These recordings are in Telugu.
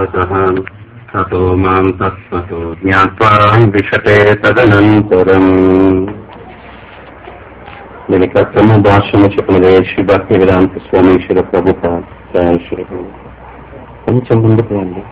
తతో మాం తత్వతో జ్ఞాత్వా విశతే తదనంతరం. దీని క్రమ భాషను చెప్పినదే శ్రీ భక్తి వేదాంత స్వామీశ్వర ప్రభుత్వ కొంచెం ముందుకు రండి.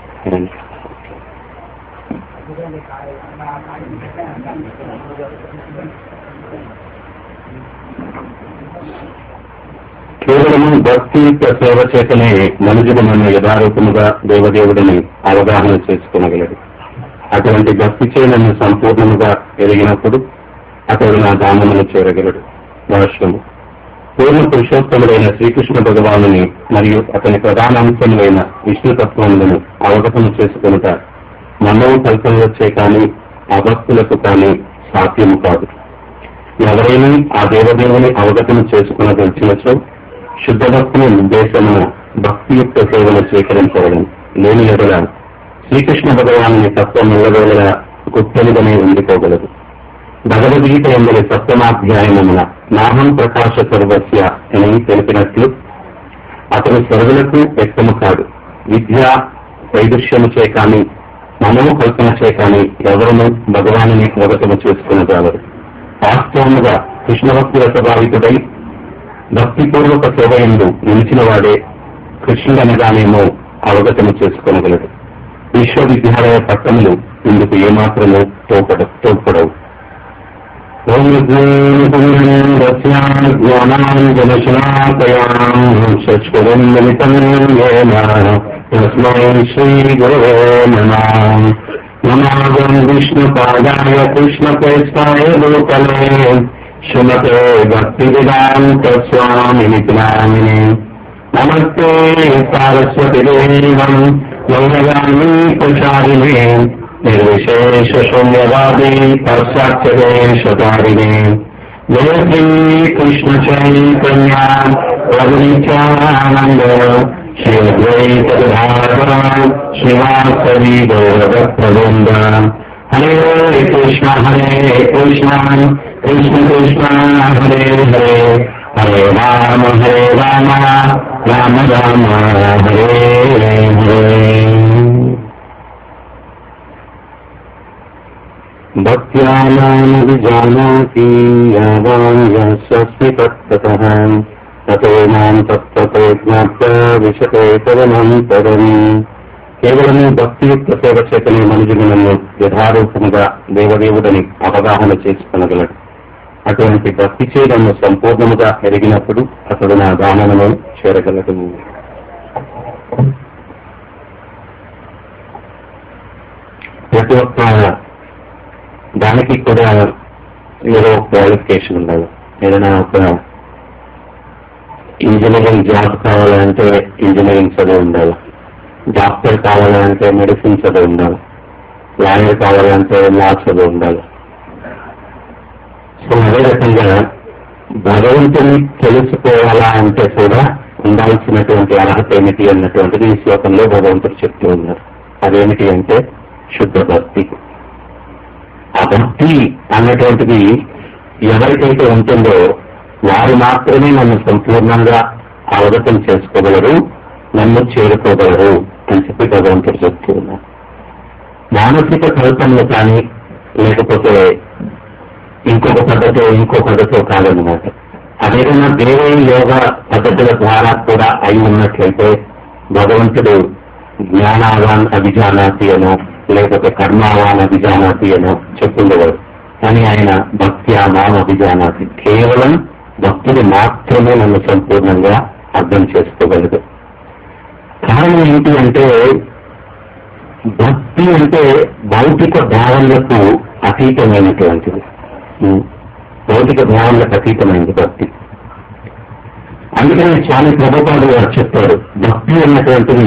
కేవలము భక్తి సేవ చేతనే మనుషుడు మన యథారూపముగా దేవదేవుడిని అవగాహన చేసుకునగలడు. అటువంటి భక్తి చేయనన్ను సంపూర్ణముగా ఎదిగినప్పుడు అతడు నా ధామమును చేరగలడు. భాష్యము. పూర్ణ పురుషోత్తముడైన శ్రీకృష్ణ భగవానుని మరియు అతని ప్రధాన అంశములైన విష్ణుతత్వములను అవగతం చేసుకునుట మనో కల్పనలొచ్చే కానీ అభక్తులకు కానీ సాధ్యము కాదు. ఎవరైనా ఆ దేవదేవుని అవగతం చేసుకునదలిచినచో శుద్ధ భక్తుని నిర్దేశమున భక్తియుక్త సేవను స్వీకరించవడం. లేని ఎడల శ్రీకృష్ణ భగవానుని తత్వం ఎల్లవేళ గుప్తముగానే ఉండిపోగలదు. భగవద్గీత ఎందరి సప్తమాధ్యాయమున నాహం ప్రకాశ సర్వస్య అని తెలిపినట్లు అతను సర్వులకు వ్యక్తము కాడు. విద్య వైదుష్యముచే కానీ మనము కల్పనచే కానీ ఎవరను భగవానుని అవగతము చేసుకునగలరు. వాస్తవముగా కృష్ణభక్తుల ప్రభావితుడై భక్తిపూర్వక సేవయందు నిలిచిన వాడే కృష్ణుడనగానేమో అవగతము చేసుకొనగలడు. విశ్వవిద్యాలయ పట్టణములు ఇందుకు ఏమాత్రమూ తోడ్పడవు. నమాగం విష్ణుపాదాయ కృష్ణప్రేష్టాయ భూతలే శ్రీమతే భక్తి వేదాంత స్వామిని నామినే. నమస్తే సారస్వతి దేవం వైరగామి ప్రచారిణే నిర్విశేష శూన్యవాది పశ్చాత్యేషధారిణే. జయ శ్రీ కృష్ణ చైతన్య ప్రభు నిత్యానంద శ్రీ అద్వైత శ్రీవాసవి గౌరవప్రవృంద. హరే కృష్ణ కృష్ణ కృష్ణ హరే హరే హరే రామ రామ రామ హరే హరే. భక్త్యా మాం విజానాతి యావాన్ యస్మి తత్తతః తతో మాం తత్వతో జ్ఞాత్వా విశతే తదనంతరం. కేవలము భక్తియుక్త సేవ చేతనే మనుషుడు నన్ను యథారూపముగా దేవదేవుడని అవగాహన చేసుకొనగలడు. అటువంటి భక్తి చేయడము సంపూర్ణముగా ఎరిగినప్పుడు అతడు నా ధామమును చేరగలడు. ప్రతి ఒక్క దానికి కూడా ఏదో క్వాలిఫికేషన్ ఉండాలి. ఏదైనా ఒక ఇంజనీరింగ్ జాబ్ కావాలంటే ఇంజనీరింగ్ చదువు ఉండాలి. డాక్టర్ కావాలంటే మెడిసిన్ చదువు ఉండాలి. లాయర్ కావాలంటే లా చదువు ఉండాలి. సో అదే రకంగా భగవంతుని తెలుసుకోవాలా అంటే కూడా ఉండాల్సినటువంటి అర్హత ఏమిటి అన్నటువంటిది ఈ శ్లోకంలో భగవంతుడు చెప్తూ ఉన్నారు. అదేమిటి అంటే శుద్ధ భక్తి. ఆ భక్తి అన్నటువంటిది ఎవరికైతే ఉంటుందో వారు మాత్రమే నన్ను సంపూర్ణంగా అవగతం చేసుకోగలరు, నన్ను చేరుకోగలరు అని చెప్పి భగవంతుడు చెప్తూ ఉన్నారు. మానసిక కల్పనలు కానీ లేకపోతే ఇంకొక పద్ధతో కాదనమాట. అదేదైనా దేవీ యోగ పద్ధతుల ద్వారా కూడా అయి ఉన్నట్లయితే భగవంతుడు జ్ఞానావాన్ అభిజానాతి అనో లేకపోతే కర్మావాన్ అభిజానాతి అనో చెప్పుండేవాడు. కానీ ఆయన భక్త్యా మాం అభిజానాతి, కేవలం భక్తుడు మాత్రమే నన్ను సంపూర్ణంగా అర్థం చేసుకోగలదు. కారణం ఏంటి అంటే భక్తి అంటే భౌతిక భావనలకు అతీతమైనటువంటిది. భౌతిక భావనలకు అతీతమైనది భక్తి. అందుకని స్వామి ప్రభుపాదులు గారు చెప్తారు, భక్తి అన్నటువంటిది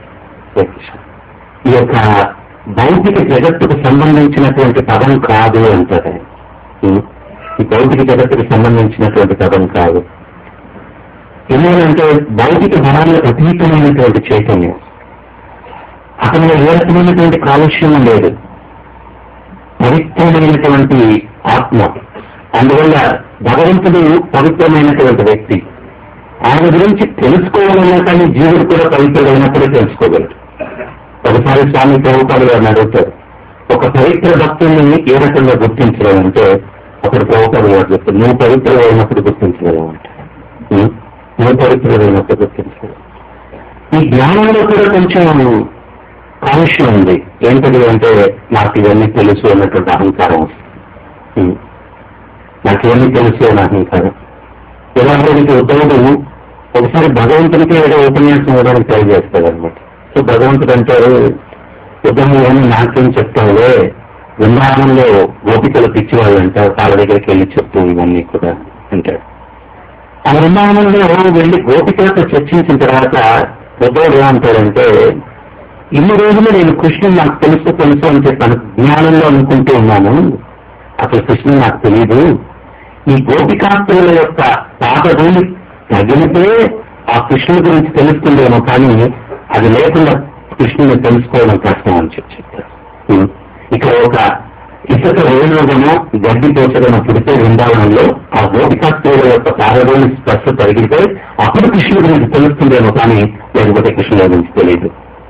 ఈ యొక్క భౌతిక జగత్తుకు సంబంధించినటువంటి పదం కాదు అంటారు. ఈ భౌతిక జగత్తుకు సంబంధించినటువంటి పదం కాదు. ఎందుకంటే భౌతిక భావాలకు అతీతమైనటువంటి చైతన్యం. అతనిలో ఏ రకమైనటువంటి కాలుష్యం లేదు, పవిత్రమైనటువంటి ఆత్మ. అందువల్ల భగవంతుడు పవిత్రమైనటువంటి వ్యక్తి. ఆయన గురించి తెలుసుకోవాలన్నా కానీ జీవుడు కూడా పవిత్రుడైనప్పుడే తెలుసుకోగలడు. ఒక ఒకసారి స్వామి ప్రభుపాదులు గారిని అడుగుతారు, ఒక పవిత్ర భక్తుల్ని ఏ రకంగా గుర్తించలేమంటే అప్పుడు ప్రభుపాదులు గారు చెప్తారు, నువ్వు పవిత్రమైనప్పుడు గుర్తించలేవు అంటే, నువ్వు పవిత్రమైనప్పుడు గుర్తించలేవు. ఈ జ్ఞానంలో కూడా కొంచెం కాలుష్యం ఉంది. ఏంటది అంటే నాకు ఇవన్నీ తెలుసు అన్నటువంటి అహంకారం వస్తుంది. నాకు ఇవన్నీ తెలుసు అనే అహంకారం. ఎలాంటి ఉద్ధవుడు ఒకసారి భగవంతుడికి ఏదో ఉపన్యాసం ఇవ్వడానికి ట్రై చేస్తాడు అనమాట. సో భగవంతుడు అంటారు, ఉద్ధవుడు అని నాకేం చెప్తావులే, బృందావనంలో గోపికలు పిచ్చివాళ్ళు అంటారు, వాళ్ళ దగ్గరికి వెళ్ళి చెప్తూ ఇవన్నీ కూడా అంటాడు. ఆ బృందావనంలో వెళ్ళి గోపికలతో చర్చించిన తర్వాత ఉద్ధవుడు ఏమంటాడంటే, ఇన్ని రోజులు నేను కృష్ణుడు నాకు తెలుసు అని చెప్పి జ్ఞానంలో అనుకుంటూ ఉన్నాను, అసలు కృష్ణుడు నాకు తెలియదు. ఈ గోపికాస్తుల యొక్క పాదభూమి తగిలితే ఆ కృష్ణుడి గురించి తెలుస్తుందేమో, కానీ అది లేకుండా కృష్ణుని తెలుసుకోవడం కష్టం అని చెప్తారు. ఇక్కడ ఒక ఇసుక వేణుగమో గడ్డి తోచడమో పుడితే బృందావనంలో ఆ గోపికాస్తుల యొక్క పాదభూమి స్పర్శ తగిలితే అప్పుడు కృష్ణుడి గురించి తెలుస్తుందేమో, కానీ లేకపోతే కృష్ణుడి గురించి తెలియదు.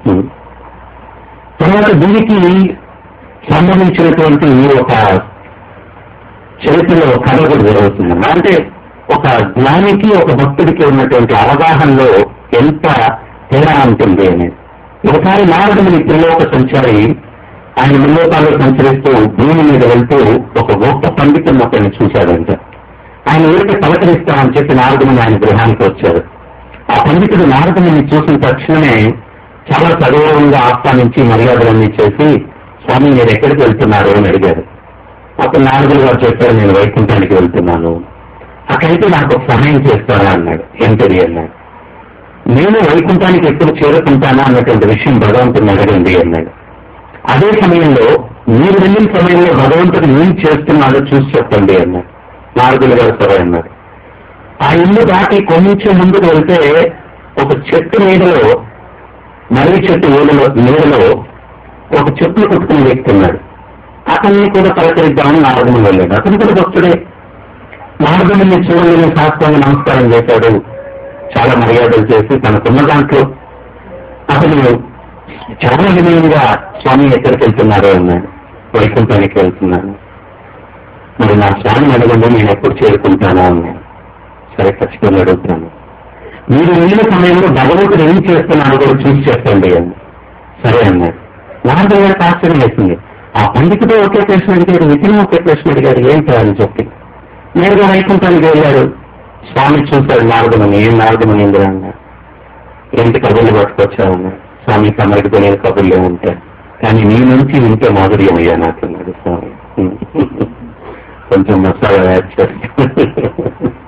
తర్వాత దీనికి సంబంధించినటువంటి ఒక చరిత్రలో కథ కూడా జరుగుతుందన్నమాట. అంటే ఒక జ్ఞానికి ఒక భక్తుడికి ఉన్నటువంటి అవగాహనలో ఎంత తేడా ఉంటుంది అనేది. ఒకసారి నారదుని త్రిలోక సంచారి ఆయన ముల్లోకాల్లో సంచరిస్తూ భూమి మీద వెళ్తూ ఒక గొప్ప పండితుని ఒకరిని చూశాడంట. ఆయన ఊరికి పలకరిస్తామని చెప్పి నారదుని ఆయన గృహానికి వచ్చారు. ఆ పండితుడు నారదుని చూసిన తక్షణమే చాలా సగౌరవంగా ఆహ్వానించి మర్యాదలన్నీ చేసి, స్వామి మీరు ఎక్కడికి వెళ్తున్నారు అని అడిగారు. అప్పుడు నారదులు గారు చెప్పారు, నేను వైకుంఠానికి వెళ్తున్నాను, అక్కడైతే నాకు ఒక సహాయం చేస్తారా అన్నాడు. ఏంటది అన్నాడు. నేను వైకుంఠానికి ఎప్పుడు చేరుకుంటానా అన్నటువంటి విషయం భగవంతుని అడగండి అన్నాడు. అదే సమయంలో మీరు వెళ్ళిన సమయంలో భగవంతుడు ఏం చేస్తున్నాడో చూసి చెప్పండి అన్నాడు. నారదులు గారు సరే అన్నారు. ఆ ఇల్లు దాటి కొంచెం ముందుకు వెళ్తే ఒక చెట్టు నీడలో, మర్రి చెట్టు నీడలో ఒక చెట్లు కొట్టుకుని వ్యక్తి ఉన్నాడు. అతన్ని కూడా పలకరిద్దామని నారదుని వెళ్ళాడు. అతను కూడా భక్తుడే. నారదుని చూడలేని శాస్త్రంగా నమస్కారం చేశాడు. చాలా మర్యాదలు చేసి తనకున్న దాంట్లో అతను చాలా వినయంగా, స్వామి ఎక్కడికి వెళ్తున్నారో అన్నాడు. వైకుంఠానికి వెళ్తున్నాను. మరి నా స్వామిని అడగండి, నేను ఎప్పుడు చేరుకుంటానా అన్నాడు. సరే ఖచ్చితంగా అడుగుతున్నాను. మీరు వెళ్ళిన సమయంలో భగవంతుడు ఏం చేస్తున్నాడో కూడా చూసి చెప్పండి అని. సరే అన్నాడు. నారదుడు గారికి ఆశ్చర్యం వేసింది. ఆ పండితుడు ఒకే ప్రశ్న అడిగాడు, ఇతను ఒకే ప్రశ్న అడిగాడు, ఏంటో అని చెప్పి నేరుగా వైకుంఠానికి వెళ్ళాడు. స్వామి చూశాడు నారదుని. ఏం నారదుని ఇందిరా అన్నాడు. ఏంటి కబుర్లు పట్టుకొచ్చావన్నాడు. స్వామి తమరికి తెలియని కబుర్లే ఉంటాయి, కానీ నీ నుంచి వింటే మాధుర్యం అయ్యా నాకున్నాడు స్వామి. కొంచెం మసాలా యాడ్ చేస్తాను.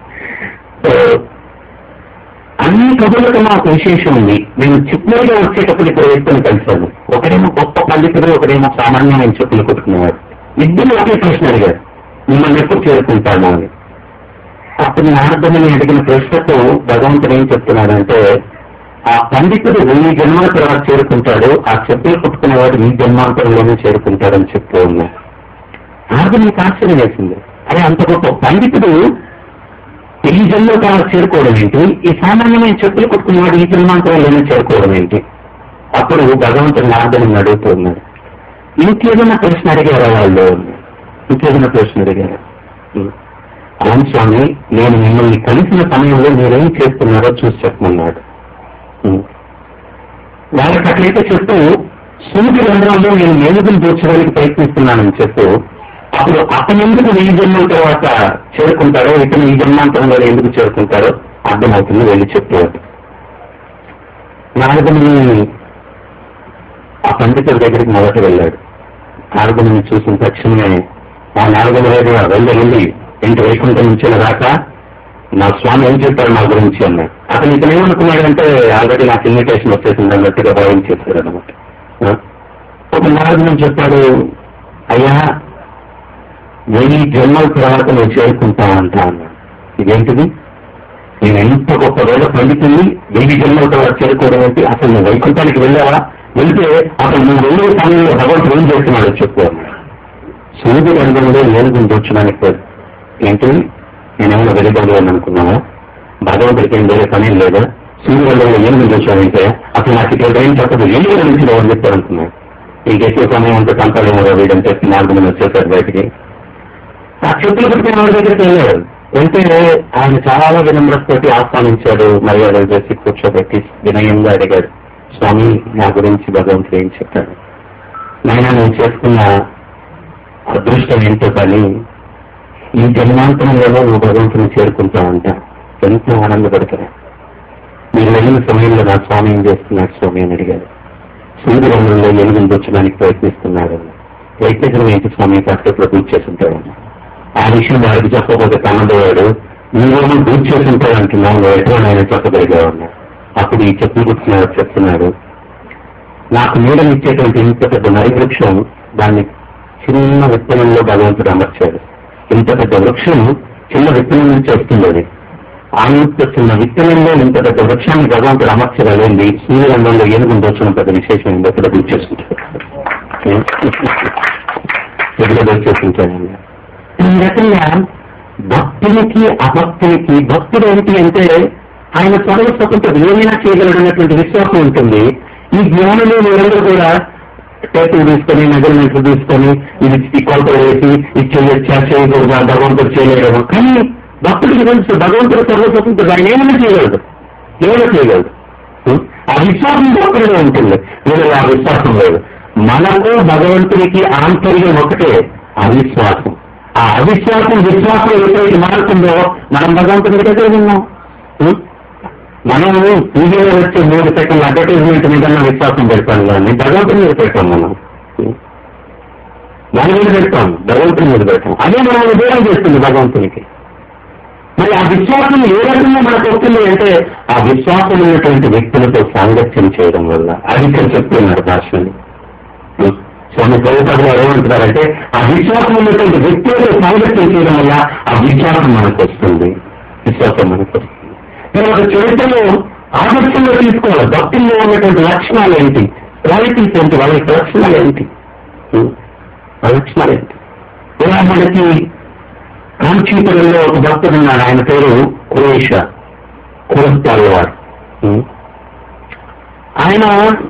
అన్ని కబుర్లకు నాకు విశేషం ఉంది. నేను చిట్మూరుగా వచ్చేటప్పుడు ఇక్కడ వ్యక్తిని కలిశాను. ఒకడేమో గొప్ప పండితుడు, ఒకడేమో సామాన్యమైన చెప్పులు కొట్టుకునేవాడు. ఇద్దరు ఒకే ప్రశ్న అడిగారు, మిమ్మల్ని ఎప్పుడు చేరుకుంటాను అని. అప్పుడు నారదుని అడిగిన ప్రశ్నకు భగవంతుడు ఏం చెప్తున్నాడంటే, ఆ పండితుడు 1000 జన్మల తర్వాత చేరుకుంటాడు, ఆ చెప్పులు కొట్టుకునేవాడు ఈ జన్మాంతరంలోనే చేరుకుంటాడని చెప్తూ ఉన్నాడు. నారదునికి ఆశ్చర్యం వేసింది. అదే అంత గొప్ప పండితుడు ఈ జన్మల తర్వాత చేరుకోవడం ఏంటి, ఈ సామాన్యమైన చెప్పులు కొట్టుకునేవాడు ఈ జన్మాంతరంలోనే చేరుకోవడం ఏంటి? అప్పుడు భగవంతుడు నారదుని అడుగుతూ ఉన్నాడు, ఇంకేదైనా ప్రశ్న అడిగారా వాళ్ళు? ఇంకేదైనా ప్రశ్న అడిగారా? అవును స్వామి, నేను మిమ్మల్ని కలిసిన సమయంలో మీరేం చేస్తున్నారో చూసి చెప్పమన్నాడు. వాళ్ళకి అట్లయితే చెప్తూ సూర్యుడి రంధ్రంలో నేను ఏనుగులు దూర్చడానికి ప్రయత్నిస్తున్నానని చెప్పు. అప్పుడు అతను ఎందుకు 1000 జన్మల తర్వాత చేరుకుంటారో, ఇతను ఈ జన్మాంతరంలో ఎందుకు చేరుకుంటారో అర్థమవుతుంది, వెళ్ళి చెప్పేవాడు. నారదుని ఆ పండితుడి దగ్గరికి మొదట వెళ్ళాడు. నారదుని చూసిన తక్షణమే ఆ నారదుని దగ్గర వెళ్ళి ఇంటి వైకుంఠం నుంచి రాక నా స్వామి ఏం చెప్పాడు నా గురించి అన్నాడు. అతను ఇతను ఏమనుకున్నాడంటే ఆల్రెడీ నాకు ఇన్విటేషన్ వచ్చేసింది అన్నట్టుగా భావించేశాడు అనమాట. ఒక నారదుని చెప్పాడు, అయ్యా 1000 జన్మల తర్వాత నువ్వు చేరుకుంటావంట అన్నాడు. ఇదేంటిది? నేను ఎంత గొప్ప వేళ పండితుని 1000 జన్మల తర్వాత చేరుకోవడం ఏంటి? అసలు నువ్వు వైకుంఠానికి వెళ్ళావా? వెళ్తే అసలు నువ్వు వెళ్ళే సమయంలో భగవంతుడు ఏం చేస్తున్నాడో చెప్పు అన్నాడు. సూర్యుడి రంగంలో ఏనుగుని దూర్చడానికి ఏంటి? నేనేమైనా వెలుగొందని అనుకున్నావా? భగవంతుడికి ఏం వేరే పని లేదా? సూర్యవంలో ఏనుగుని చూసామంటే అసలు నాకు ఇక్కడ ఏం చెప్పదు, ఏనుగు నుంచి అని చెప్పారు అనుకున్నాను. ఇంక ఎక్కువ సమయం ఉంటే కంటాలేమో వీడని చెప్పి 4 మంది వచ్చేసారు బయటికి. ఆ చెప్పులు పెట్టుకున్న వాడి దగ్గరికి వెళ్ళాడు. వెళ్తే ఆయన చాలా వినమ్రతతోటి ఆహ్వానించాడు, మర్యాదలు చేసి కూర్చోబెట్టి వినయంగా అడిగాడు, స్వామి నా గురించి భగవంతుడు ఏం చెప్పాడు, నాయన నేను చేసుకున్న అదృష్టం ఏంటో కానీ ఈ జన్మాంతరంలో నువ్వు భగవంతుని చేరుకుంటావంట, ఎంతో ఆనందపడతాను. మీరు వెళ్ళిన సమయంలో నా స్వామి ఏం చేస్తున్నాడు స్వామి అని అడిగాడు. సూర్యరంగంలో ఎలుగులు దొచ్చడానికి ప్రయత్నిస్తున్నాడు. ప్రయత్నించడం ఏంటి స్వామి, కాసేపులో పూజ చేసుంటాడని. ఆ విషయం వాడికి చెప్పకపోతే కన్నదోయాడు, నువ్వేమో పూజ చేసుంటాడంటున్నావు, నువ్వు ఎట్లా నేను చెప్పగలిగావన్నా. అప్పుడు ఈ చెప్పులు కూర్చున్నాడు చెప్తున్నాడు, నాకు నీడనిచ్చేటువంటి ఇంత పెద్ద నరి వృక్షం, దాన్ని చిన్న విత్తనంలో భగవంతుడు అమర్చాడు. ఇంత పెద్ద వృక్షం చిన్న విత్తనం నుంచి వస్తుంది. అంత చిన్న విత్తనంలో ఇంత పెద్ద వృక్షాన్ని భగవంతుడు అమర్చగలిగింది. సూర్యరంగంలో ఏనుగుని దోచడం పెద్ద విశేషం ఏంటో ఎక్కడ పూజ చేసుకుంటాడు, ఎక్కడ పూజ చేసుకుంటాడండి. ఈ రకంగా భక్తునికి అభక్తునికి, భక్తుడు ఏంటి అంటే ఆయన త్వరలో స్వతంత్రం ఏమైనా చేయగలడన్నటువంటి విశ్వాసం ఉంటుంది. ఈ జ్ఞానులు వీరందరూ కూడా టేపులు తీసుకొని మెజర్మెంట్లు తీసుకొని ఇది కొలతలు వేసి చేయకూడదు, భగవంతుడు చేయలేడు. కానీ భక్తుడికి తెలుసు భగవంతుడు సర్వస్వతంత్రుడు, ఆయన ఏమైనా చేయగలడు, ఏమైనా చేయగలడు. ఆ విశ్వాసం భక్తుడిలో ఉంటుంది, వీళ్ళు ఆ విశ్వాసం లేదు. మనకు భగవంతుడికి ఆంతర్యం ఒకటే అవిశ్వాసం. ఆ అవిశ్వాసం విశ్వాసం ఎప్పుడైతే మారుతుందో మనం భగవంతుడి దగ్గర ఉన్నాం. మనం టీవీలో వచ్చే 3 సెకండ్ల అడ్వర్టైజ్మెంట్ మీద విశ్వాసం పెడతాం, కానీ భగవంతుడి మీద పెడతాం. మనం దాని మీద పెడతాం, భగవంతుడి మీద పెడతాం. అదే మనం దూరం చేస్తుంది భగవంతునికి. మరి ఆ విశ్వాసం ఏ రకంగా మనకు వస్తుంది అంటే ఆ విశ్వాసం ఉన్నటువంటి వ్యక్తులతో సాంగత్యం చేయడం వల్ల. అది ఇక్కడ చెప్తున్నారు భాషని. స్వామి ప్రభుపాద గారు ఏమంటున్నారంటే ఆ విశ్వాసం ఉన్నటువంటి వ్యక్తులతో సాంగత్యం చేయడం వల్ల ఆ విశ్వాసం మనకు వస్తుంది, విశ్వాసం మనకు వస్తుంది. తర్వాత చరిత్రలో ఆదర్శంగా తీసుకోవాలి భక్తుల్లో ఉన్నటువంటి లక్షణాలు ఏంటి, క్వాలిటీస్ ఏంటి, వాళ్ళ లక్షణాలు ఏంటి, లక్షణాలు ఏంటి. ఉదాహరణకి కాంచీపురంలో ఒక భక్తుడు ఉన్నాడు, ఆయన పేరు కురస్తాలవారు. ఆయన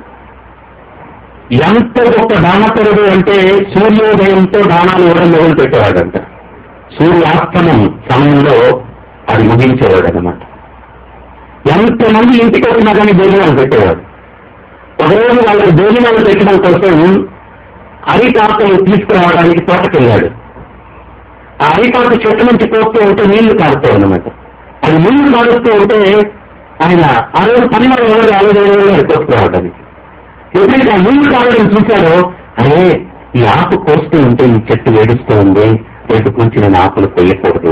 ఎంత గొప్ప దానపరుడు అంటే సూర్యోదయంతో దానాలు ఇవ్వడం మొదలు పెట్టేవాడంట. సూర్యాస్తమం సమయంలో అది ముగించేవాడు అన్నమాట. ఎంతమంది ఇంటికి వచ్చినా కానీ భోజనాలు పెట్టేవాడు. ఒకరోజు వాళ్ళకి భోజనాలు పెట్టడం కోసం అరిటాకులు తీసుకురావడానికి తోటకెళ్ళాడు. ఆ అరిటాకు చెట్టు నుంచి పోస్తూ ఉంటే నీళ్లు కారుతాయి అన్నమాట. అది నీళ్లు కారుస్తూ ఉంటే ఆయన ఆ రోజు 12 కోసుకురావడానికి ఎప్పుడైతే ఆ నీళ్లు కావడం చూశారో, అరే ఈ ఆకు కోస్తూ ఉంటే ఈ చెట్టు వేడుస్తూ ఉంది, రేపు నుంచి నేను ఆకులు కొయ్యకూడదు.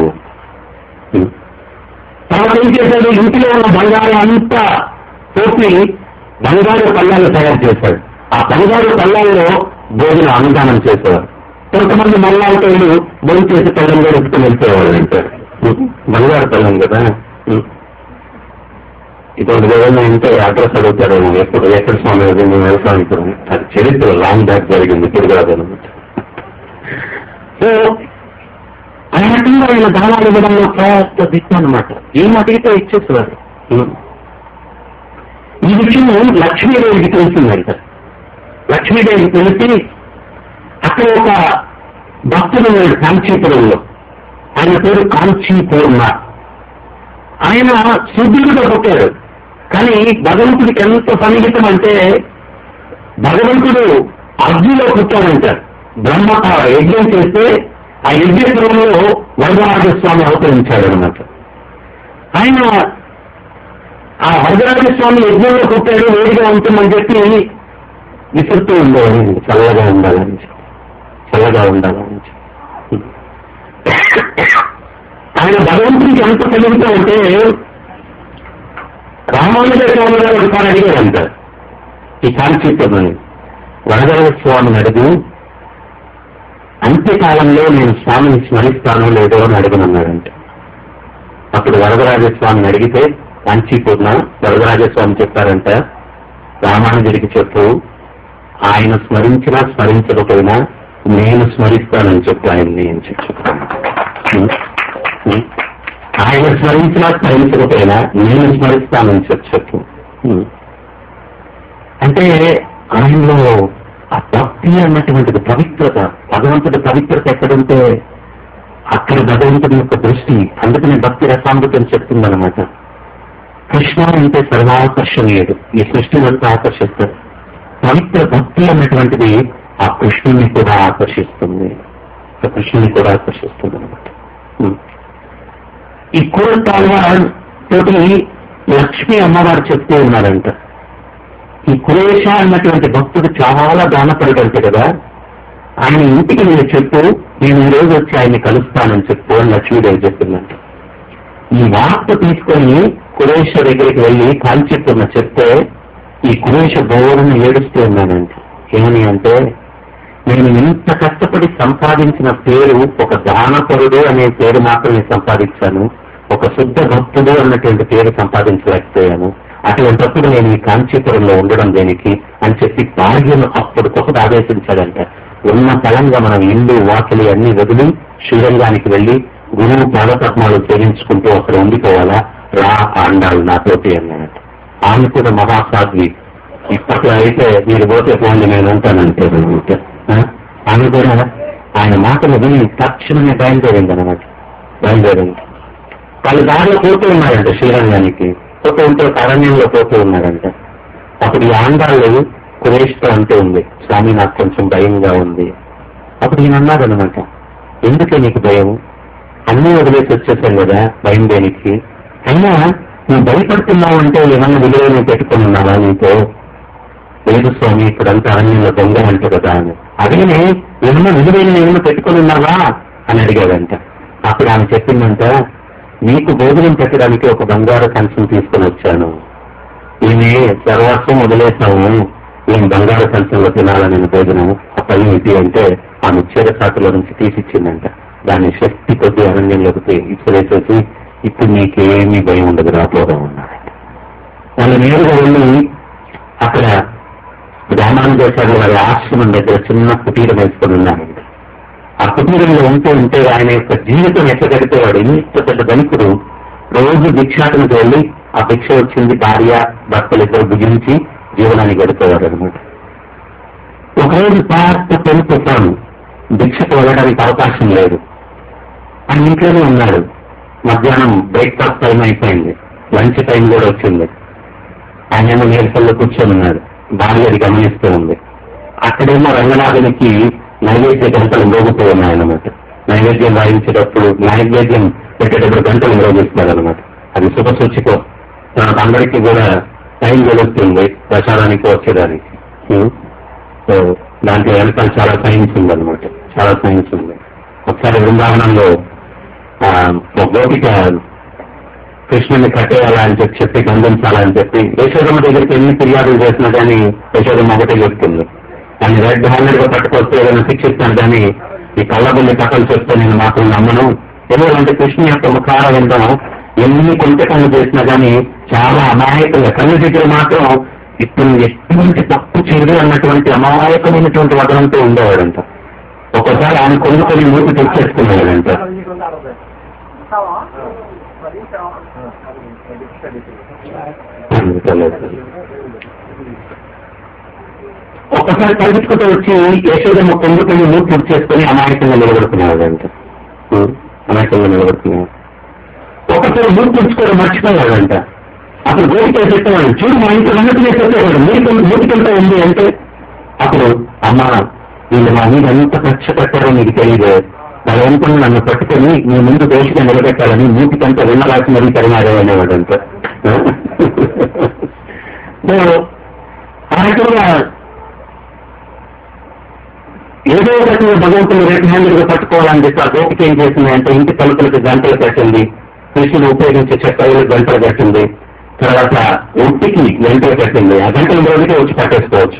తర్వాత ఏం చేశాడు, ఇంటిలో ఉన్న బంగారం అంతా పోసి బంగారు పళ్ళాలు తయారు చేశాడు. ఆ బంగారు పళ్ళాల్లో భోజనం అనుదానం చేసేవారు. కొంతమంది మల్లాలతో భోజనం చేసి పళ్ళం కూడా ఎత్తుకుని వెళ్ళిపోయేవాళ్ళు అంటారు. బంగారు పళ్ళం కదా. ఇటువంటి ఏదైనా ఉంటే అడ్రస్ అడుగుతారు, ఎక్కడ స్వామి మేము వెళ్తాం ఇప్పుడు. అది చరిత్ర లాంగ్ బ్యాక్ జరిగింది, ఇప్పుడు కాదనమాట. సో ఆ రకంగా ఆయన దానాలు ఇవ్వడంలో ప్రయాస దిక్కు అనమాట. ఏం అడిగితే ఇచ్చేసేవారు. ఈ విషయం లక్ష్మీదేవికి తెలుస్తుందంట. లక్ష్మీదేవికి తెలిసి అక్కడ ఒక భక్తుడు కాంచీపురంలో, ఆయన పేరు కాంచీపూర్ణ. ఆయన శుద్ధుడిగా పుట్టాడు, కానీ భగవంతుడికి ఎంత సన్నిహితం అంటే భగవంతుడు అగ్నిలో పుట్టాడంటారు. బ్రహ్మ యజ్ఞం చేస్తే ఆ యజ్ఞపురంలో వరదరాజస్వామి అవతరించాడు అన్నమాట. ఆయన ఆ వరదరాజస్వామి యజ్ఞంలో పుట్టాడు, వేడిగా ఉంటుందని చెప్పి విసురుతూ ఉండేవాడు, చల్లగా ఉండాలని, చల్లగా ఉండాలని. ఆయన భగవంతుడికి ఎంత సన్నిహితం అంటే రామానుజ స్వామి గారు ఒకసారి అడిగారంట, ఈ కాంచీపురం వరదరాజ స్వామిని అడుగు, అంత్యకాలంలో నేను స్వామిని స్మరిస్తానో లేదో అని అడుగునన్నాడంట. అప్పుడు వరదరాజస్వామిని అడిగితే కాంచీపూర్ణ వరదరాజస్వామి చెప్పారంట, రామానుజుడికి చెప్పు, ఆయన స్మరించినా స్మరించకపోయినా నేను స్మరిస్తానని చెప్పు ఆయన్ని అని చెప్పాను. ఆయన స్మరించినా స్మరించకపోయినా నేను స్మరిస్తానని చెప్పు. అంటే ఆయనలో ఆ భక్తి అన్నటువంటిది పవిత్రత, భగవంతుడి పవిత్రత ఎక్కడుంటే అక్కడ భగవంతుడి యొక్క దృష్టి. అందుకని భక్తి రసామృతం చెప్తుందనమాట. కృష్ణ అంటే సర్వాకర్షణీయుడు, ఈ సృష్టిని అంతా ఆకర్షిస్తాడు. పవిత్ర భక్తి అన్నటువంటిది ఆ కృష్ణుని కూడా ఆకర్షిస్తుంది, అనమాట. ఈ కూరతాళ్ళ తోటి లక్ష్మీ అమ్మవారు చెప్తూ ఉన్నారంట, ఈ కురేష అన్నటువంటి భక్తుడు చాలా దానపడగలితే కదా, ఆయన ఇంటికి నేను చెప్పు, నేను ఈ రోజు వచ్చి ఆయన్ని కలుస్తానని చెప్పు అని లక్ష్మీదేవి చెప్పిందంట. ఈ వార్త తీసుకొని కురేష దగ్గరికి వెళ్ళి కాల్చిస్తున్న చెప్తే ఈ కురేష బోరుని ఏడుస్తూ ఉన్నానంట. ఏమని అంటే, నేను ఇంత కష్టపడి సంపాదించిన పేరు ఒక దానపరుడు అనే పేరు మాత్రమే సంపాదించాను, ఒక శుద్ధ భక్తుడు అన్నటువంటి పేరు సంపాదించలేకపోయాను. అటువంటిప్పుడు నేను ఈ కాంచీపురంలో ఉండడం దేనికి అని చెప్పి భార్యను అప్పటికొకటి ఆదేశించాడంట. ఉన్న తలంగా మనం ఇల్లు వాకిలి అన్ని వదిలి శ్రీరంగానికి వెళ్లి గురువు పాదపద్మాలు సేవించుకుంటూ అక్కడ ఉండిపోవాలా, రా ఆండాలు నాతోటి అన్నాడట. ఆమె కూడా మహాసాధ్వి, ఇప్పట్లో అయితే మీరు పోతే పోండి నేను ఉంటానంటే ఆమె కూడా ఆయన మాటలు విని తక్షణమే బయలుదేరింది. వాళ్ళు దారిలో పోతూ ఉన్నారంట, శ్రీరంగానికి పోతూ ఉంటే ఒక అరణ్యంలో పోతూ ఉన్నారంట. అప్పుడు ఈ ఆండాళ్ళు కురేష్తో అంటూ ఉంది, స్వామి నాకు కొంచెం భయంగా ఉంది. అప్పుడు ఈయన అన్నారనమాట, ఎందుకే నీకు భయం, అన్నీ వదిలేసి వచ్చేసాం కదా, భయం దేనికి, అయినా నువ్వు భయపడుతున్నావు అంటే ఏమన్నా విలువలు పెట్టుకుని ఉన్నావా నీతో? లేదు స్వామి, ఇప్పుడంతా అరణ్యంలో దొంగ అంటే కదా అని. అదేనే ఏమన్నా విలువైన ఏమన్నా పెట్టుకుని ఉన్నావా అని అడిగాడంట. అప్పుడు ఆమె చెప్పిందంట, నీకు భోజనం పెట్టడానికి ఒక బంగారు కంచం తీసుకుని వచ్చాను, ఈమె సర్వస్వం వదిలేసాము, నేను బంగారు కంచంలో తినాలని భోజనం, ఆ పని ఇది అంటే ఆ ముచ్చేర సాటులో నుంచి తీసిచ్చిందంట. దాన్ని శక్తి కొద్ది అరణ్యంలోకి ఇచ్చివేసేసి, ఇప్పుడు నీకేమీ భయం ఉండదు రాపోదాం అన్నాడంట. వాళ్ళు నేరుగా వెళ్ళి అక్కడ రామానుజాచార్య వారి ఆశ్రమం దగ్గర చిన్న కుటీరం వేసుకొని ఉన్నారంట. ఆ కుటీరంలో ఉంటే ఆయన యొక్క జీవితం ఎట్లా గడిపేవాడు, ఇంత పెద్ద ధనికుడు రోజు భిక్షాటనకు వెళ్ళి ఆ భిక్ష వచ్చింది భార్య భర్తలిద్దరు భుజించి జీవనాన్ని గడిపేవాడు అనమాట. ఒకరోజు పార్ట్ పెళ్ళిపోతాను, భిక్షకు వెళ్ళడానికి అవకాశం లేదు, ఆయన ఇంట్లోనే ఉన్నాడు. మధ్యాహ్నం బ్రేక్ఫాస్ట్ టైం అయిపోయింది, లంచ్ టైం కూడా వచ్చింది. ఆయనేమో నీరసంలో కూర్చొని ఉన్నాడు, భార్య అది గమనిస్తూ ఉంది. అక్కడేమో రంగనాథునికి నైవేద్య గంటలు మోగుతూ ఉన్నాయన్నమాట. నైవేద్యం వాయించేటప్పుడు, నైవేద్యం పెట్టేటప్పుడు గంటలు మోగిస్తారు అనమాట. అది శుభసూచికో, అందరికీ కూడా టైం గడుస్తుంది ప్రచారానికి వచ్చేదానికి. దాంట్లో వెనకాల చాలా సైన్స్ ఉందన్నమాట, చాలా సైన్స్ ఉంది. ఒకసారి బృందావనంలో గోపిక కృష్ణుని కట్టేయాలా అని చెప్పి బంధించాలని చెప్పి యశోదమ్మ దగ్గరికి ఎన్ని ఫిర్యాదులు చేసినా కానీ యశోదమ్మ ఒకటే చెప్తుంది, దాన్ని రెడ్ హ్యాండెడ్ గా పట్టుకొస్తే ఏదైనా శిక్షిస్తాను కానీ ఈ కళ్ళబుల్లి కథలు చెప్తే నేను మాత్రం నమ్మను. ఎందుకంటే కృష్ణుని యొక్క ముఖార విందాం ఎన్ని కొంత కళ్ళు చేసినా కానీ చాలా అమాయకంగా, కళ్ళు దగ్గర మాత్రం ఇప్పుడు ఎటువంటి తప్పు చేయదు అన్నటువంటి అమాయకమైనటువంటి వదనంతో ఉండేవాడంట. ఒక్కోసారి ఆయన కొన్ని మూతి తెచ్చేసుకునేవాడంట. ఒక్కసారి కలుపుకుంటూ వచ్చి యశోదమ్మ కొన్ని మూతి తెచ్చేసుకుని అమాయకంగా నిలబడుకునేవాడంట. ఒకసారి మూతి తెచ్చుకోవడం మర్చిపోయాడంట. అప్పుడు గోపిక చెప్పేవాడు, చూడు మా ఇంట్లో అన్నట్టు చేసేవాడు, మూతికంతా ఉంది అంటే అప్పుడు అమ్మ వీళ్ళు మా మీద ఎంత కక్ష పెట్టారో నీకు తెలియదు, భగవంతుని నన్ను పట్టుకొని నీ ముందు దోషిగా నిలబెట్టాలని మూతికంతా విన్నరాసి మరీ తరిమారే అనేవాడంట. ఆ రకంగా ఏదో రకంగా భగవంతుని రెడ్ హ్యాండెడ్ గా పట్టుకోవాలని చెప్పి ఆ గోపిక ఏం చేసింది అంటే ఇంటి తలుపులకి గంటలు కట్టింది, కృష్ణుడు ఉపయోగించే చక్రాలు గంటలు కట్టింది, తర్వాత ఒంటికి గంటలు కట్టింది. ఆ గంటల రోజుకే వచ్చి పట్టేసుకోవచ్చు.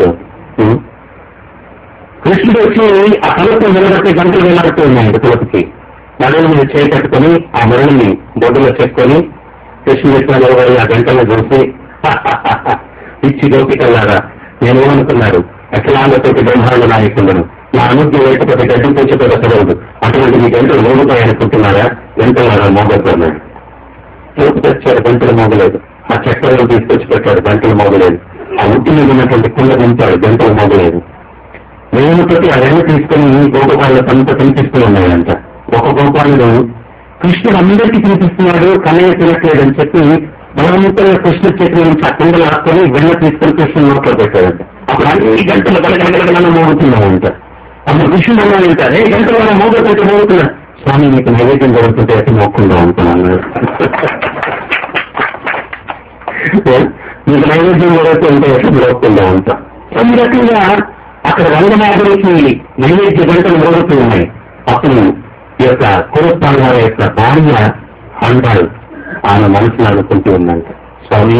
కృష్ణుడు వచ్చి ఆ తలుపు నిలబెట్టే గంటలు నిలబెడుతూ ఉన్నాయండి. తలుపుకి నడువుల మీద చేయి కట్టుకుని ఆ మురళిని బొడ్డులో చెప్పుకొని కృష్ణుడు వచ్చిన నిలబడి ఆ గంటలను చూసి ఇచ్చి గోపికల్లారా నేనేమనుకున్నారు, అఖిలాంగతోటి బ్రహ్మాండ నాయకులను నా అనుజ్ఞ లేకపోతే గడ్డి తెచ్చిపోతే చదవదు, అటువంటి మీ గంటలు మోగుతాయనుకుంటున్నారా, గంటలారా మోగొద్దన్నాడు. తోపు తెచ్చాడు, గంటలు మోగలేదు. ఆ చక్కెరలు తీసుకొచ్చి పెట్టాడు, గంటలు మోగలేదు. ఆ ఉట్టి మీద ఉన్నటువంటి కుండ దింపాడు, గంటలు మోగలేదు. వేణుతోటి ఆ వెన్న తీసుకుని గోపాలకు అంతా తినిపిస్తూ ఉన్నాయంట. ఒక గోపాలుడు కృష్ణుడు అందరికీ తినిపిస్తున్నాడు, కన్నయ్య తినట్లేదు అని చెప్పి బలవంతంగా కృష్ణ చేతి నుంచి ఆ కుండలు ఆసుకొని వెన్న తీసుకుని కృష్ణుడు నోట్లో పెట్టాడంట. అప్పుడు అన్ని గంటలు గలగలగలగల మోగుతున్నాయంట. అప్పుడు కృష్ణుడు అన్నాడంటారే గంటల వల్ల మోగతుంటే మోగుతున్నాడు. స్వామి మీకు నైవేద్యం జరుగుతుంటే అయితే మోక్కుందాం అనుకున్నాను. మీకు నైవేద్యం జరుగుతుంటే ఎట్లా మోక్కుందాం అంట. ఈ రకంగా అక్కడ రంగనాథుడికి నైవేద్య గంటలు మోగుతూ ఉన్నాయి. అప్పుడు ఈ యొక్క కురస్థాన్ గారి యొక్క భార్య అంటారు, ఆమె మనసును అనుకుంటూ ఉందంట, స్వామి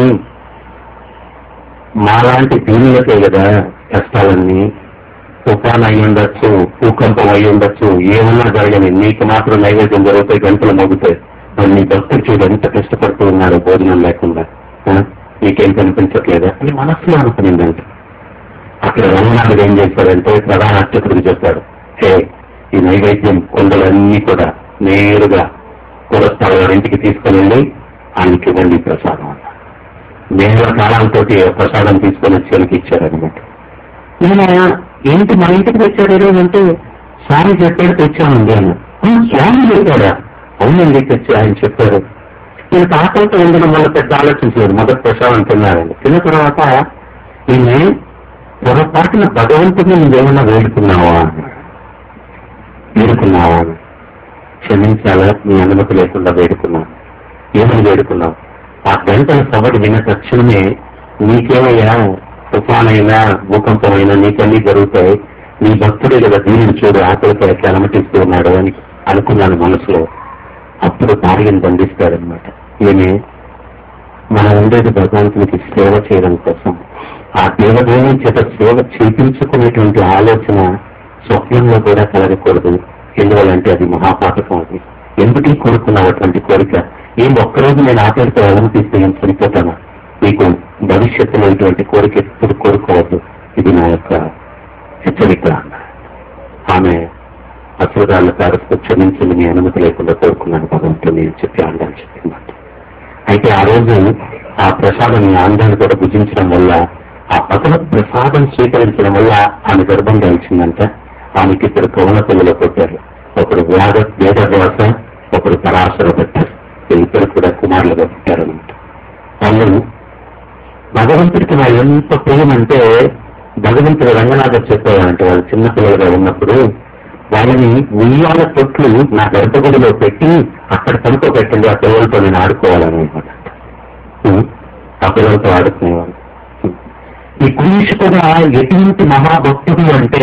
మాలాంటి దీనులకే కదా కష్టాలన్నీ, తుఫాన్ అయి ఉండొచ్చు, భూకంపం అయి ఉండొచ్చు, ఏమన్నా జరగని నీకు మాత్రం నైవేద్యం జరుగుతాయి, గంటలు మోగుతాయి. మరి నీ భక్తులు చూడు ఎంత కష్టపడుతూ ఉన్నారు భోజనం లేకుండా, నీకేం కనిపించట్లేదా అని మనసులో అనుకునిందంట. అక్కడ రంగనాథుడు ఏం చేశాడంటే ప్రధాన అర్చకుడికి చెప్పాడు, హే ఈ నైవేద్యం కొండలన్నీ కూడా నేరుగా కులస్థాయి ఇంటికి తీసుకుని వెళ్ళి ఆయనకి ఇవ్వండి ప్రసాదం అన్న. నేరుగా కాలంతో ప్రసాదం తీసుకొని వచ్చి వాళ్ళకి ఇచ్చారనమాట. నేను ఏంటి మన ఇంటికి తెచ్చాడు ఏదంటే స్వామి చెప్పాడు తెచ్చామండి అన్న. స్వామి చెప్పాడా? అవునండి తెచ్చి ఆయన చెప్పారు. నేను తాకంతో ఉండడం వల్ల పెద్ద ఆలోచించలేదు, మొదటి ప్రసాదం తిన్నారండి. తిన్న తర్వాత ఈయన పొరపాటున భగవంతుని నువ్వేమన్నా వేడుకున్నావా క్షమించాలా, నీ అనుమతి లేకుండా వేడుకున్నావు. ఏమని వేడుకున్నావు? ఆ గంటల సవడి విన్న తక్షణమే నీకేమయ్యా తుఫాన్ అయినా భూకంపం అయినా నీకన్నీ జరుగుతాయి, నీ భక్తుడే కదా దీనిని చూడు ఆకలితో ఎట్లా అనుమతిస్తూ ఉన్నాడు అని అనుకున్నాను మనసులో. అప్పుడు భార్యను దండిస్తాడనమాట. ఏమి మనం ఉండేది భగవంతునికి సేవ చేయడం కోసం. ఆ దేవదేవుని చేత సేవ చేయించుకునేటువంటి ఆలోచన స్వప్నంలో కూడా కలగకూడదు. ఎందువల్లంటే అది మహాపాతకం. అది ఎందుకు కోరుకున్నటువంటి కోరిక? ఏం ఒక్కరోజు నేను ఆకలితో అనుమతిస్తే ఏం సరిపోతానా? మీకు భవిష్యత్తులో ఇటువంటి కోరిక ఎప్పుడు కోరుకోవద్దు, ఇది నా యొక్క హెచ్చరిక. ఆమె అసురాళ్ళ కారుస్తూ క్షమించింది, నీ అనుమతి లేకుండా కోరుకున్నాను భగవంతుని అని చెప్పి ఆండాలు చెప్పిందంట. అయితే ఆ రోజు ఆ ప్రసాదం ఆండాన్ని కూడా భుజించడం వల్ల, ఆ భగవత్ ప్రసాదం స్వీకరించడం వల్ల ఆమె గర్భం దాల్చిందంట. ఆమెకి ఇద్దరు కౌన పిల్లలు కొట్టారు. ఒకరు వేదవ్యాస, ఒకరు పరాశర భట్టారు. ఇద్దరు కూడా కుమారులుగా పుట్టారనమాట. వాళ్ళు భగవంతుడికి వాళ్ళు ఎంత ప్రేమ అంటే, భగవంతుడు రంగనాథర్ చెప్పారంటే వాళ్ళు చిన్నపిల్లలుగా ఉన్నప్పుడు వాళ్ళని ఉయ్యాల తొట్లు నా గర్భగుడిలో పెట్టి అక్కడ పడుకోబెట్టండి, ఆ పిల్లలతో నేను ఆడుకోవాలన్నమాట. ఆ పిల్లలతో ఆడుకునేవాళ్ళు. ఈ కురీష్ కూడా ఎటువంటి మహాభక్తుడు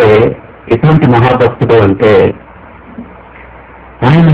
అంటే ఆయన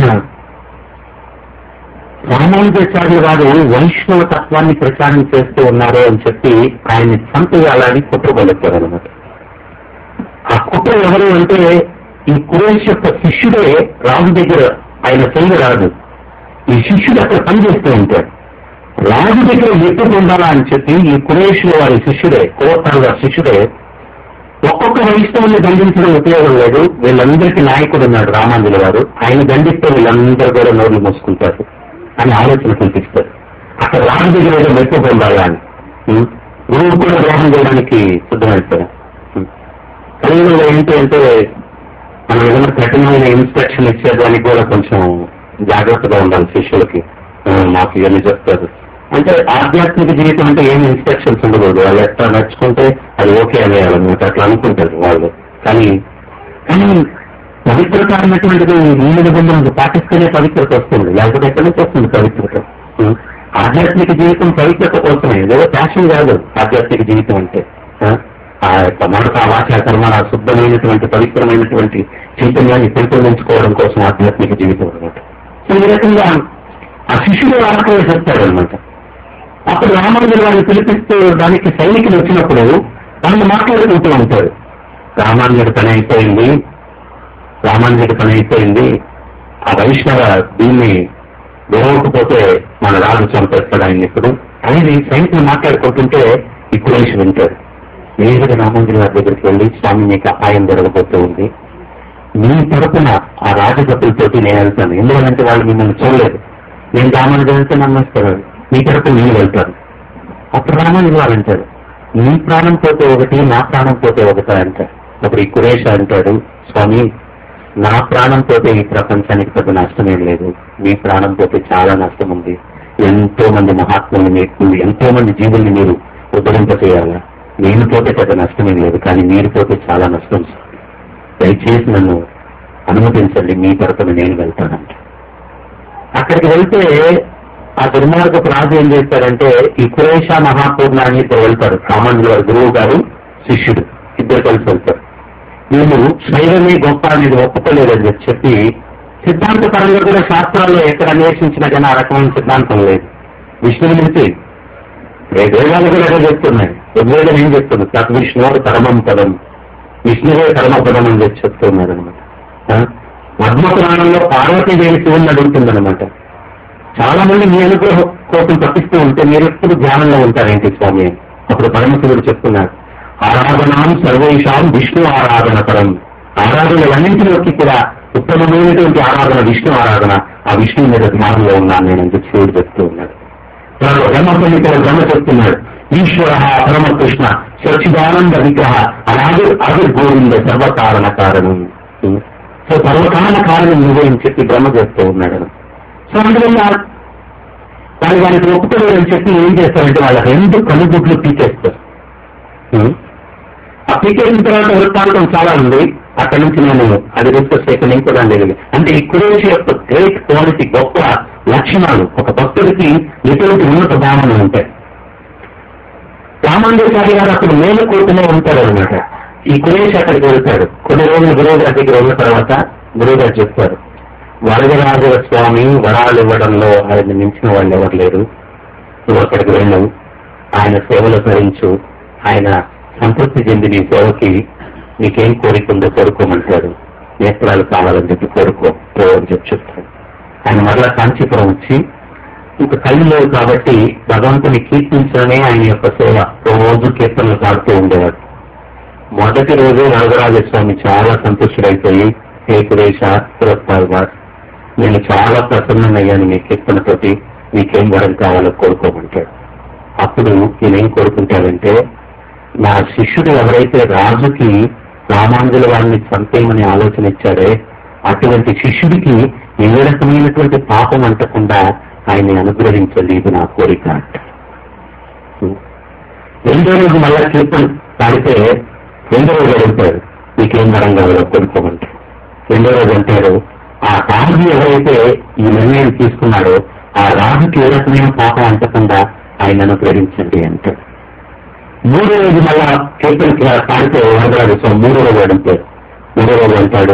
రామానుజాచార్యుల వారు వైష్ణవ తత్వాన్ని ప్రచారం చేస్తూ ఉన్నారు అని చెప్పి ఆయన్ని చంపేయాలని కుట్రబలుతారనమాట. ఆ కుట్ర ఎవరు అంటే ఈ కురేష్ యొక్క శిష్యుడే రాజు దగ్గర, ఆయన చెంది రాజు. ఈ శిష్యుడు అక్కడ పనిచేస్తూ ఉంటాడు. రాజు దగ్గర ఎప్పుడు ఉండాలా అని చెప్పి ఈ కురేష్ వారి శిష్యుడే, కురస్థాన్ గారి శిష్యుడే ఒక్కొక్క వైష్ణవుని దండించడం ఉపయోగం లేదు, వీళ్ళందరికీ నాయకుడు ఉన్నాడు రామానుజుల వారు, ఆయన దండిస్తే వీళ్ళందరూ కూడా నోర్లు మోసుకుంటారు అని ఆలోచన కల్పిస్తారు. అక్కడ రాజు దగ్గర ఏదో మెట్టు పొందాలా అని గురువు కూడా ద్రోహం చేయడానికి సిద్ధమవుతారు. కలియుగంలో ఏంటి అంటే మనం ఏదైనా కఠినమైన ఇన్స్ట్రక్షన్ ఇచ్చేదానికి కూడా కొంచెం జాగ్రత్తగా ఉండాలి శిష్యులకి. మాకు ఇవన్నీ చెప్తారు అంటే ఆధ్యాత్మిక జీవితం అంటే ఏమి ఇన్స్ట్రక్షన్స్ ఉండకూడదు, వాళ్ళు ఎట్లా నడుచుకుంటే అది ఓకే అనేయాలన్నమాట, అట్లా అనుకుంటారు వాళ్ళు. కానీ పవిత్రత అన్నటువంటిది నియమ నిబంధనలు పాటిస్తేనే పవిత్రత వస్తుంది, లేకపోతే ఎక్కడి నుంచి వస్తుంది పవిత్రత? ఆధ్యాత్మిక జీవితం పవిత్రత కోసమే, ఏదో ప్యాషన్ కాదు ఆధ్యాత్మిక జీవితం అంటే. ఆ యొక్క మనసు వాచ కర్మ శుద్ధమైనటువంటి పవిత్రమైనటువంటి చైతన్యాన్ని పెంపొందించుకోవడం కోసం ఆధ్యాత్మిక జీవితం అనమాట. సో ఈ రకంగా ఆ శిష్యుడు ఆటలు చెప్తాడనమాట. అప్పుడు రామానుజులు వారిని పిలిపిస్తూ దానికి సైనికులు వచ్చినప్పుడు వాళ్ళు మాట్లాడుకుంటూ ఉంటారు. రామానుజుడి పని అయిపోయింది, ఆ వైష్ణవ దీన్ని విరవకపోతే మన రాజు చంపేస్తాడు ఆయన ఇప్పుడు అనేది సైనికులు మాట్లాడుకుంటుంటే ఈ కురేష్ వింటాడు. నేరుగా రామానుజుల వారి దగ్గరికి వెళ్ళి, స్వామి మీకు అపాయం జరగబోతూ ఉంది, మీ తరపున ఆ రాజభటులతోటి నేను వెళ్తాను, ఎందుకంటే వాళ్ళు మిమ్మల్ని చూడలేదు, నేను రామానుజం అంటే నమ్మేస్తారు, మీ తరపు నేను వెళ్తాను. అప్పుడు రామానుజు వారు అంటారు, నీ ప్రాణం పోతే ఒకటి, నా ప్రాణం పోతే ఒకటి అంటారు. అప్పుడు ఈ కురేష అంటాడు, స్వామి నా ప్రాణం పోతే ఈ ప్రపంచానికి పెద్ద నష్టమేం లేదు, మీ ప్రాణం పోతే చాలా నష్టం ఉంది. ఎంతో మంది మహాత్ముల్ని మీకు, ఎంతో మంది జీవుల్ని మీరు ఉద్ధరింపచేయాలా, నేను పోతే పెద్ద నష్టమేం లేదు, కానీ మీరు పోతే చాలా నష్టం. దయచేసి నన్ను అనుమతించండి, మీ తరపున నేను వెళ్తానంట. అక్కడికి వెళ్తే ఆ దుర్మార్గపు రాజు ఏం చేస్తారంటే, ఈ కురేష మహాపూర్ణాన్ని ఇద్దరు వెళ్తారు. రామానుజుల వారి గురువు గారు శిష్యుడు ఇద్దరు కలిసి వెళ్తారు. వీళ్ళు శైవమే గొప్ప అనేది ఒప్పుకోలేదని చెప్పి, సిద్ధాంత పరంగా కూడా శాస్త్రాల్లో ఎక్కడ అన్వేషించినా కానీ ఆ రకమైన సిద్ధాంతం లేదు. విష్ణువు నుంచి వేదాలు కూడా అదే చెప్తున్నాయి. ఋగ్వేదం ఏం చెప్తుంది, తద్విష్ణువు పరమం పదం, విష్ణువే పరమపదం అని చెప్పి చెప్తున్నారు అనమాట. పద్మపురాణంలో పార్వతీదేవి శివుని అడుగుతుందనమాట, చాలా మంది మీ అనుగ్రహం కోసం తప్పిస్తూ ఉంటే మీరు ఎప్పుడు ధ్యానంలో ఉంటారేంటి స్వామి. అప్పుడు పరమశివుడు చెప్తున్నారు, ఆరాధనాం సర్వేషాం విష్ణు ఆరాధన పరం. ఆరాధనలన్నింటిలోకి కూడా ఉత్తమమైనటువంటి ఆరాధన విష్ణు ఆరాధన. ఆ విష్ణువు మీద ధ్యానంలో ఉన్నాను నేను చెప్పి శివుడు చెప్తూ ఉన్నాడు. బ్రహ్మపల్లితో బ్రహ్మ చెప్తున్నాడు, ఈశ్వర పరమకృష్ణ సచ్చిదానంద విగ్రహ అవిర్గోవింద సర్వకారణ కారణం. సో సర్వకారణ కారణం నువ్వే అని చెప్పి బ్రహ్మ చెప్తూ ఉన్నాడు. సో అందువల్ల వాళ్ళు వాళ్ళకి ఒప్పుకోలేదని చెప్పి ఏం చేస్తారంటే వాళ్ళ రెండు కనుగుడ్లు పీకేస్తారు. ఆ పీకేసిన తర్వాత వృత్తాంతం చాలా ఉంది, అక్కడి నుంచి నేను అది డిస్కస్ చేయకుండా ఇంకోదా లేదు. అంటే ఈ కురేష యొక్క గ్రేట్ క్వాలిటీ, గొప్ప లక్షణాలు ఒక భక్తుడికి ఎటువంటి ఉన్నత భావన ఉంటాయి. రామానుజాచార్య గారు అక్కడ మేలు కోరుతూనే ఉంటారనమాట. ఈ కురేష అక్కడికి వెళ్తాడు. కొన్ని రోజులు గురువు గారి దగ్గర ఉన్న తర్వాత గురువు గారు చెప్తారు, వరదరాజుల స్వామి వరాలు ఇవ్వడంలో ఆయన మించిన వాళ్ళు ఎవరు లేరు, నువ్వు అక్కడికి వెళ్ళు, ఆయన సేవలు ధరించు, ఆయన సంతృప్తి చెంది నీ సేవకి నీకేం కోరిక ఉందో కోరుకోమంటాడు. నేత్రాలు కావాలని చెప్పి కోరుకో అని చెప్పి చెప్తాడు. ఆయన మరలా కాంచీపురం వచ్చి ఇంకా కళ్ళు లేవు కాబట్టి భగవంతుని కీర్తించడమే ఆయన యొక్క సేవ. రోజు కీర్తనలు పాడుతూ ఉండేవాడు. మొదటి రోజు వరదరాజస్వామి చాలా సంతుష్టుడైపోయి, హే కురేష పురస్కార్, నేను చాలా ప్రసన్నమయ్యాను మీ కీర్తనతోటి, నీకేం వరం కావాలో కోరుకోమంటాడు. అప్పుడు నేనేం కోరుకుంటానంటే, నా శిష్యుడు ఎవరైతే రాజుకి రామానుజుల వారిని చంపేయమని ఆలోచన ఇచ్చాడే, అటువంటి శిష్యుడికి ఏ రకమైనటువంటి పాపం అంటకుండా ఆయన్ని అనుగ్రహించండి, ఇది నా కోరిక అంట. రెండో రోజు మళ్ళా కీర్తన పాడితే రెండో రోజు అడుగుతాడు, నీకేం వరం కావాలో కోరుకోమంటాడు. రెండో రోజు అంటాడు, ఆ రాజు ఎవరైతే ఈ నిర్ణయం తీసుకున్నాడో ఆ రాజుకి ఏ రకమైన పాపం అంటకుండా ఆయన అనుగ్రహించండి అంటాడు. మూడో రోజు మళ్ళా కీర్తన పాడితే వరదరాజు మూడో రోజు అడుగుతాడు. మూడో రోజు అంటాడు,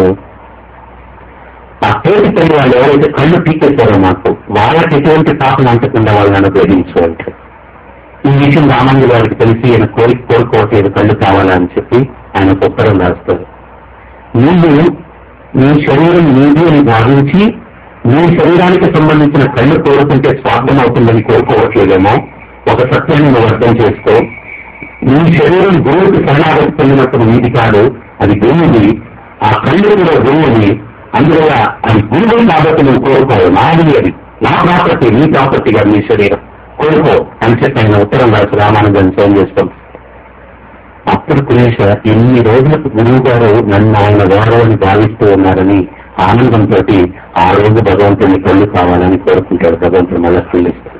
ఆ తోటి పని వాళ్ళు ఎవరైతే కళ్ళు పీకేశారో మాకు, వాళ్ళకి ఎటువంటి పాపం అంటకుండా వాళ్ళని అనుగ్రహించు అంటాడు. ఈ విషయం రామానుజుల వారికి తెలిసి ఆయన కోరుకోవట్లేదు, కళ్ళు కావాలని చెప్పి ఆయన ఉత్తరం రాస్తారు. నీవు నీ శరీరం నీది అని భావించి నీ శరీరానికి సంబంధించిన కళ్ళు కోరుకుంటే స్వార్థం అవుతుందని కోరుకోవట్లేదేమో, ఒక సత్యాన్ని నువ్వు అర్థం చేసుకో. నీ శరీరం గురువుకి శరణాగతి పొందినప్పుడు నీది కాదు, అది గురువుది. ఆ కళ్ళు కూడా గురువుది, అందువల్ల అది గురువు కాబట్టి నువ్వు కోరుకోవు, నాది అది, నా ప్రాపర్టీ, నీ ప్రాపర్టీ కాదు నీ శరీరం, కోరుకో అని చెప్పి ఆయన ఉత్తరం రాసి రామానుజన్ ఫోన్ చేస్తాం. అప్పుడు కురేష ఎన్ని రోజులకు గురువు గారు నన్ను ఆయన గౌరవాన్ని భావిస్తూ ఉన్నారని ఆనందంతో ఆ రోజు భగవంతుని కళ్ళు కావాలని కోరుకుంటాడు. భగవంతుడు మళ్ళా కళ్ళిస్తాడు.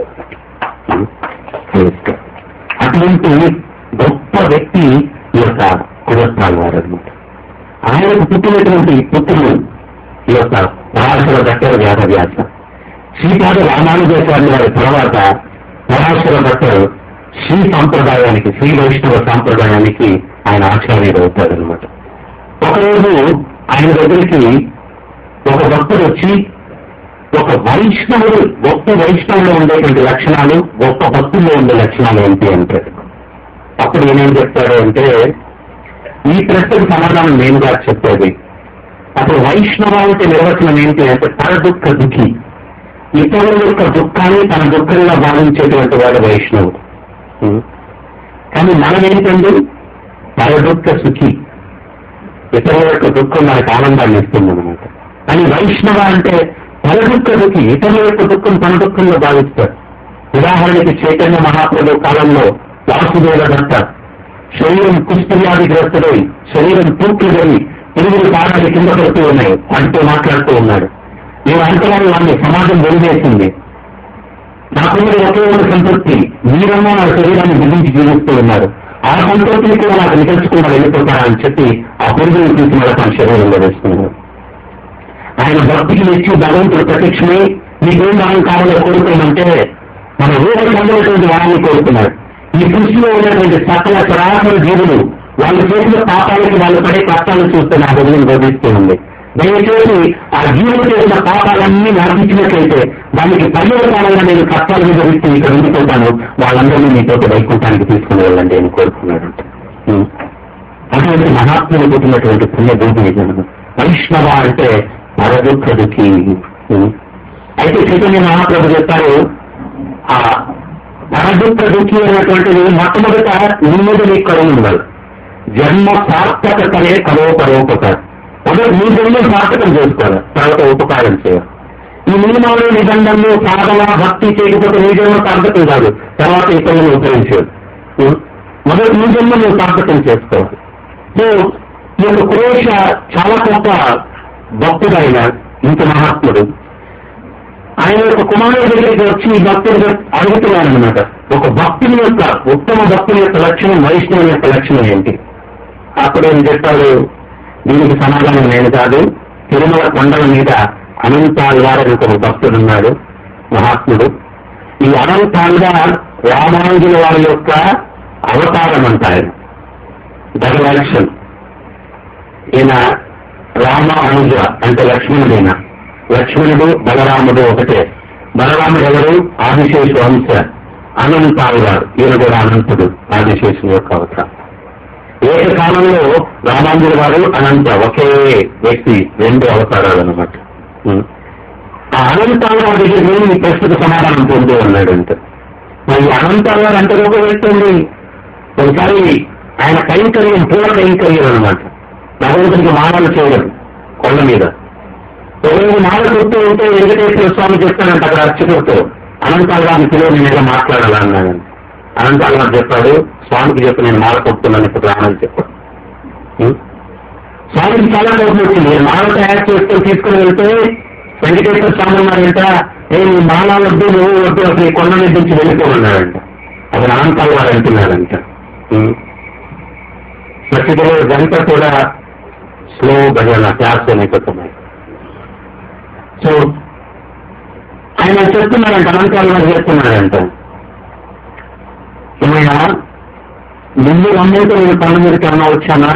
అటువంటి గొప్ప వ్యక్తి ఈ యొక్క కురస్థాల వారు అనమాట. ఆయనకు పుట్టినటువంటి పుత్రులు ఈ యొక్క పరాశర భట్టర్ వ్యాస. శ్రీపాద రామానుజాచార్య వారి తర్వాత పరాశర భట్టర్ శ్రీ సాంప్రదాయానికి, శ్రీ వైష్ణవ సాంప్రదాయానికి ఆయన ఆచార్యుడు అవుతాడనమాట. ఒకరోజు ఆయన దగ్గరికి ఒక భక్తుడు వచ్చి, ఒక వైష్ణవుడు, గొప్ప వైష్ణవులో ఉండేటువంటి లక్షణాలు, గొప్ప భక్తుల్లో ఉండే లక్షణాలు ఏంటి అంటాడు. అప్పుడు ఏమేం చెప్తాడు అంటే, ఈ ప్రశ్నకు సమాధానం నేను గారు చెప్పేది. అప్పుడు వైష్ణవానికి నిర్వచనం ఏంటి అంటే, పరదుఃఖ దుఃఖి, ఇతరుల యొక్క దుఃఖాన్ని తన దుఃఖంగా భావించేటువంటి వాడు వైష్ణవుడు. కానీ మనం ఏంటండి, పరదుఃఖ సుఖి, ఇతరుల యొక్క దుఃఖం మనకు ఆనందాన్ని ఇస్తుంది అనమాట. కానీ వైష్ణవ అంటే పరదుఃఖ దుఃఖి ఇతరుల యొక్క దుఃఖం తన దుఃఖంలో భావిస్తారు. ఉదాహరణకి చైతన్య మహాప్రభు కాలంలో వాసుదేవ దత్త శరీరం కుష్ఠవ్యాధిగ్రస్తుడై శరీరం తూట్లుగని పురుగులు కారాలు కింద పడుతూ ఉన్నాయి అంటూ మాట్లాడుతూ ఉన్నాడు. నేను అంతరాలు వాడిని సమాజం వెలివేసింది, నాకున్న ఒకే ఒక సంతృప్తి, మీరన్నా నా శరీరాన్ని బిగించి జీవిస్తూ ఉన్నారు, ఆ సంతృప్తిని కూడా నాకు నికల్చకుండా వెళ్ళిపోతారా అని చెప్పి ఆ పురుగులు తీసి మళ్ళీ తన శరీరంలో వేస్తున్నారు. ఆయన భక్తికి మెచ్చి భగవంతుడు ప్రత్యక్షమై మీకేం దాని కాలంలో కోరుకోమంటే మన రూపం పొందినటువంటి వారిని కోరుకున్నాడు. ఈ సృష్టిలో ఉన్నటువంటి సకల చరాచర జీవులు వాళ్ళు చేసిన పాపాలకి వాళ్ళు పడే కష్టాలను చూస్తే నా హృదయం బోధిస్తూ ఉంది. దయచేసి ఆ జీవులు చేసిన పాపాలన్నీ నాటించినట్లయితే దానికి పర్యవసానంగా నేను కష్టాల మీద విడిచి ఇక్కడ ఉండిపోతాను, వాళ్ళందరినీ మీతో వైకుంఠానికి తీసుకుని వెళ్ళండి అని కోరుకున్నాడు. అటువంటి మహాత్ములు పుట్టినటువంటి పుణ్యభూమి వైష్ణవ అంటే పరదుఃఖ దుఃఖి. అయితే చైతన్య మహాప్రభు చెప్పారు, ఆ పరదుఃఖ దుఃఖి అనేటువంటిది మొట్టమొదట నీ మీద నీకు కరువు ఉండాలి. జన్మ సార్థకతనే కరోపరోపకారం. మొదటి నీ జన్మ సార్థకం చేసుకోవాలి, తర్వాత ఉపకారం చేయాలి. ఈ నియమాలు నిబంధనలు సాధన భక్తి చేయకపోతే నీ జన్మ సార్థకం కాదు, తర్వాత ఇతరులను ఉపయోగించాడు. మొదటి నీ జన్మ నువ్వు సార్థకం చేసుకోవాలి. సో నీకు క్రోష చాలా గొప్ప భక్తుడు, ఆయన ఇంత మహాత్ముడు. ఆయన యొక్క కుమారుడి దగ్గరికి వచ్చి ఈ భక్తుడు అడుగుతున్నారనమాట, ఒక భక్తుని యొక్క ఉత్తమ భక్తుని యొక్క లక్షణం, వైష్ణవుని యొక్క లక్షణం ఏంటి? అప్పుడు ఏం చెప్పాడు, దీనికి సమాధానం నేను కాదు, తిరుమల కొండల మీద అనంతాల్వార్ ఒక భక్తుడున్నాడు, మహాత్ముడు. ఈ అనంతాల్వార్ రామానుజుల వారి యొక్క అవతారం అంటారు, డైరెక్షన్. ఈయన రామ అనుజ అంటే లక్ష్మణుడైన, లక్ష్మణుడు బలరాముడు ఒకటే. బలరాముడు ఎవరు? ఆదిశేషు వంశ. అనంతాల్వార్ ఈయన కూడా అనంతుడు, ఆదిశేషుని యొక్క అవతారం. ఏకకాలంలో రామానుజుల వారు అనంత ఒకే వ్యక్తి, రెండు అవతారాలు అన్నమాట. ఆ అనంతాల్వార్ దగ్గర నేను ఈ ప్రశ్నకు సమాధానం పొందుతూ ఉన్నాడు. అంటే మరి అనంతాల్వార్ ఎంత రూపం వెళ్తుంది. ఒకసారి ఆయన కైంకర్యం పూల కైంకర్యం అనమాట, భగవంతుడికి మాలలు చేయడం కొండ మీద. ఒకరోజు మాల కొడుతూ ఉంటే వెంకటేశ్వర స్వామి చెప్తానంట అక్కడ అర్చకుడితో, అనంతాల్వారిని పిలువ నేను ఎలా మాట్లాడాలా అన్నాను. అనంతాల్వారు చెప్పాడు, స్వామికి చెప్పి నేను మాల కొడుతున్నాను ఇప్పుడు రానని చెప్పాడు. స్వామికి చాలా కోపం వచ్చింది. మాల తయారు చేసుకొని తీసుకుని వెళ్తే వెంకటేశ్వర స్వామి ఉన్నారంట, నీ మాల వద్దు, నువ్వు వద్దు, అసలు ఈ కొండ మీద నుంచి వెళ్ళిపోమన్నాడంట. అసలు అనంతాల్వారు అంటున్నాడంట. ప్రతిలో గంట కూడా స్లో భజన క్లాస్ అనేకపోతున్నాయి. సో ఆయన చెప్తున్నాడంట, అనంతాల్వారు చెప్తున్నాడంట, ఏమైనా ముందు అమ్మైతే నేను కొండ మీదకి ఏమన్నా వచ్చానా?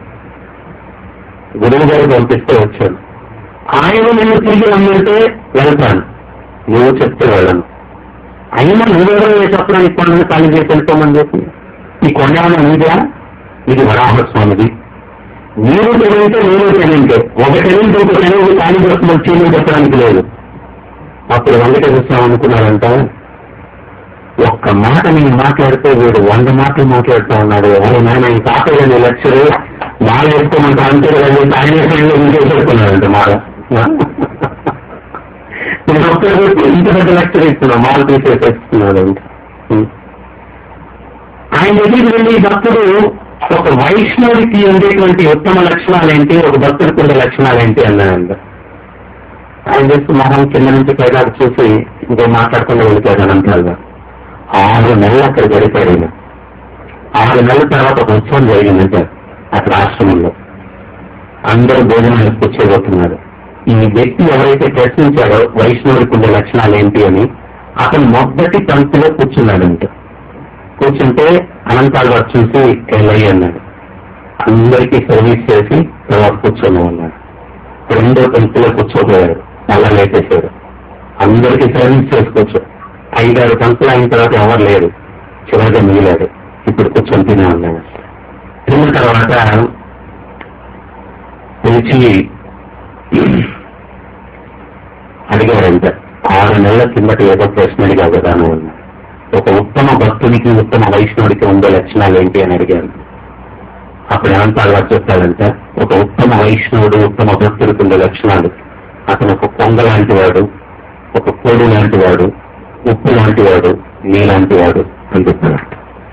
గురువు గారు పంపిస్తే వచ్చాను. ఆయన నిన్ను తిరిగి అమ్మితే వెళ్తాను, నువ్వు చెప్తే వెళ్ళను. అయినా నువ్వెవరో చెప్పడానికి కొండను ఖాళీ చేసి వెళ్ళిపోమని చెప్పి, ఈ కొండ ఏమన్నా నీదా? ఇది వరాహస్వామిది. మీరు తెలియంటే నేను తెలియంటే, ఒక తెలియంటే ఒక తెలియదు ఖాళీ చేస్తున్న చేయని చెప్పడానికి లేదు. అప్పుడు వెంకటేశ్వర స్వామి అనుకున్నారంట, ఒక్క మాట నేను మాట్లాడితే వీడు 100 మాటలు మాట్లాడుతూ ఉన్నాడు. ఆయన ఈ కాకలేని లెక్చర్ మాల వేసుకోమంటే అంతే కదండి, ఆయన ఇంకేసుకున్నాడంట మాల. నేను ఒక్కరికి ఇంత పెద్ద లెక్చర్ ఇస్తున్నాడు, మాల తీసేస్తున్నాడు అంట. ఆయన దగ్గరికి వెళ్ళి భక్తుడు ఒక వైష్ణవుడికి ఉండేటువంటి ఉత్తమ లక్షణాలు ఏంటి, ఒక భక్తుడికి ఉండే లక్షణాలు ఏంటి అన్నాడంట. ఆయన చేసి మొహం కింద నుంచి పైదాకా చూసి ఇంకో మాట్లాడకుండా వెళ్ళిపోయాడు అనంతాలుగా. 6 నెలలు అక్కడ గడిపాడు. 6 నెలల తర్వాత ఒక ఉత్సవం జరిగిందంటే అక్కడ ఆశ్రమంలో అందరూ భోజనాలు కూర్చోబోతున్నారు. ఈ వ్యక్తి ఎవరైతే ప్రశ్నించాడో వైష్ణవుడికి ఉండే లక్షణాలు ఏంటి అని, అతను మొదటి పంక్తిలో కూర్చున్నాడంట. కూర్చుంటే అనంతాల్వారు చూసి వెళ్ళయ్యి అన్నాడు. అందరికీ సర్వీస్ చేసి తర్వాత కూర్చొని ఉన్నాడు. 2వ పంక్తిలో కూర్చోపోయాడు, మళ్ళా లేపేశాడు. అందరికీ సర్వీస్ చేసుకోవచ్చు. 5-6 పంక్తులు అయిన తర్వాత ఎవరు లేరు, చివరిగా మిగిలాడు. ఇప్పుడు కూర్చొని తినే ఉన్నాడు. తిన్న తర్వాత పిలిచి అడిగాడంట, 6 నెలల కిందట ఏదో ప్రశ్న అడిగా కదా అని అన్నాడు. ఒక ఉత్తమ భక్తునికి ఉత్తమ వైష్ణవుడికి ఉండే లక్షణాలు ఏంటి అని అడిగాను. అప్పుడు అనంతాల్వారు చెప్పాడంట, ఒక ఉత్తమ వైష్ణవుడు ఉత్తమ భక్తుడికి ఉండే లక్షణాలు అతను ఒక కొంగ లాంటి వాడు, ఒక కోడి లాంటి వాడు, ఉప్పు లాంటి వాడు, నీలాంటి వాడు అని చెప్పారు.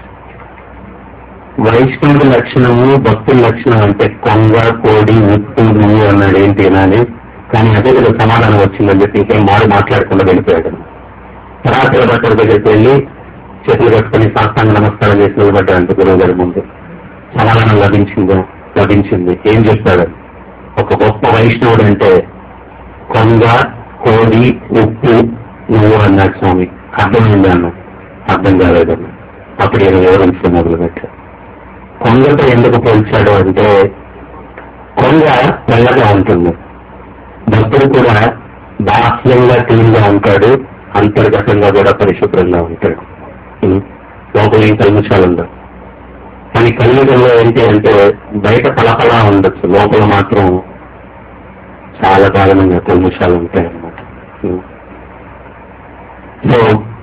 వైష్ణవుడి లక్షణము భక్తుల లక్షణం అంటే కొంగ, కోడి, ఉప్పు, నువ్వు అన్నాడు. ఏంటి అని, కానీ అదే విధంగా సమాధానం వచ్చిందని చెప్పి ఇంకేం మాట్లాడకుండా వెళ్ళిపోయాడు. తర్వాత భక్తుల దగ్గరికి వెళ్ళి చేతులు కట్టుకుని సాష్టాంగ నమస్కారం చేసి నిలబడ్డాడంటే గురువు గారి ముందు. సమాధానం లభించింది. ఏం చెప్పాడు? ఒక గొప్ప వైష్ణవుడు అంటే కొంగ, కోడి, ఉప్పు, నువ్వు అన్నాడు స్వామి. అర్థమైంది అన్న. అర్థం కాలేదన్న. అప్పుడు నేను వివరించడం మొదలుపెట్టాను. కొంగతో ఎందుకు పోల్చాడు అంటే, కొంగ తెల్లగా ఉంటుంది, భక్తుడు కూడా బాహ్యంగా క్లీన్గా ఉంటాడు, అంతర్గతంగా కూడా పరిశుభ్రంగా ఉంటాడు. లోపల ఏం కల్మషాలు ఉండవు. కానీ కలియుగంలో ఏంటి అంటే బయట పలపలా ఉండొచ్చు, లోపల మాత్రం చాలా దారుణంగా కల్మషాలు ఉంటాయన్నమాట. సో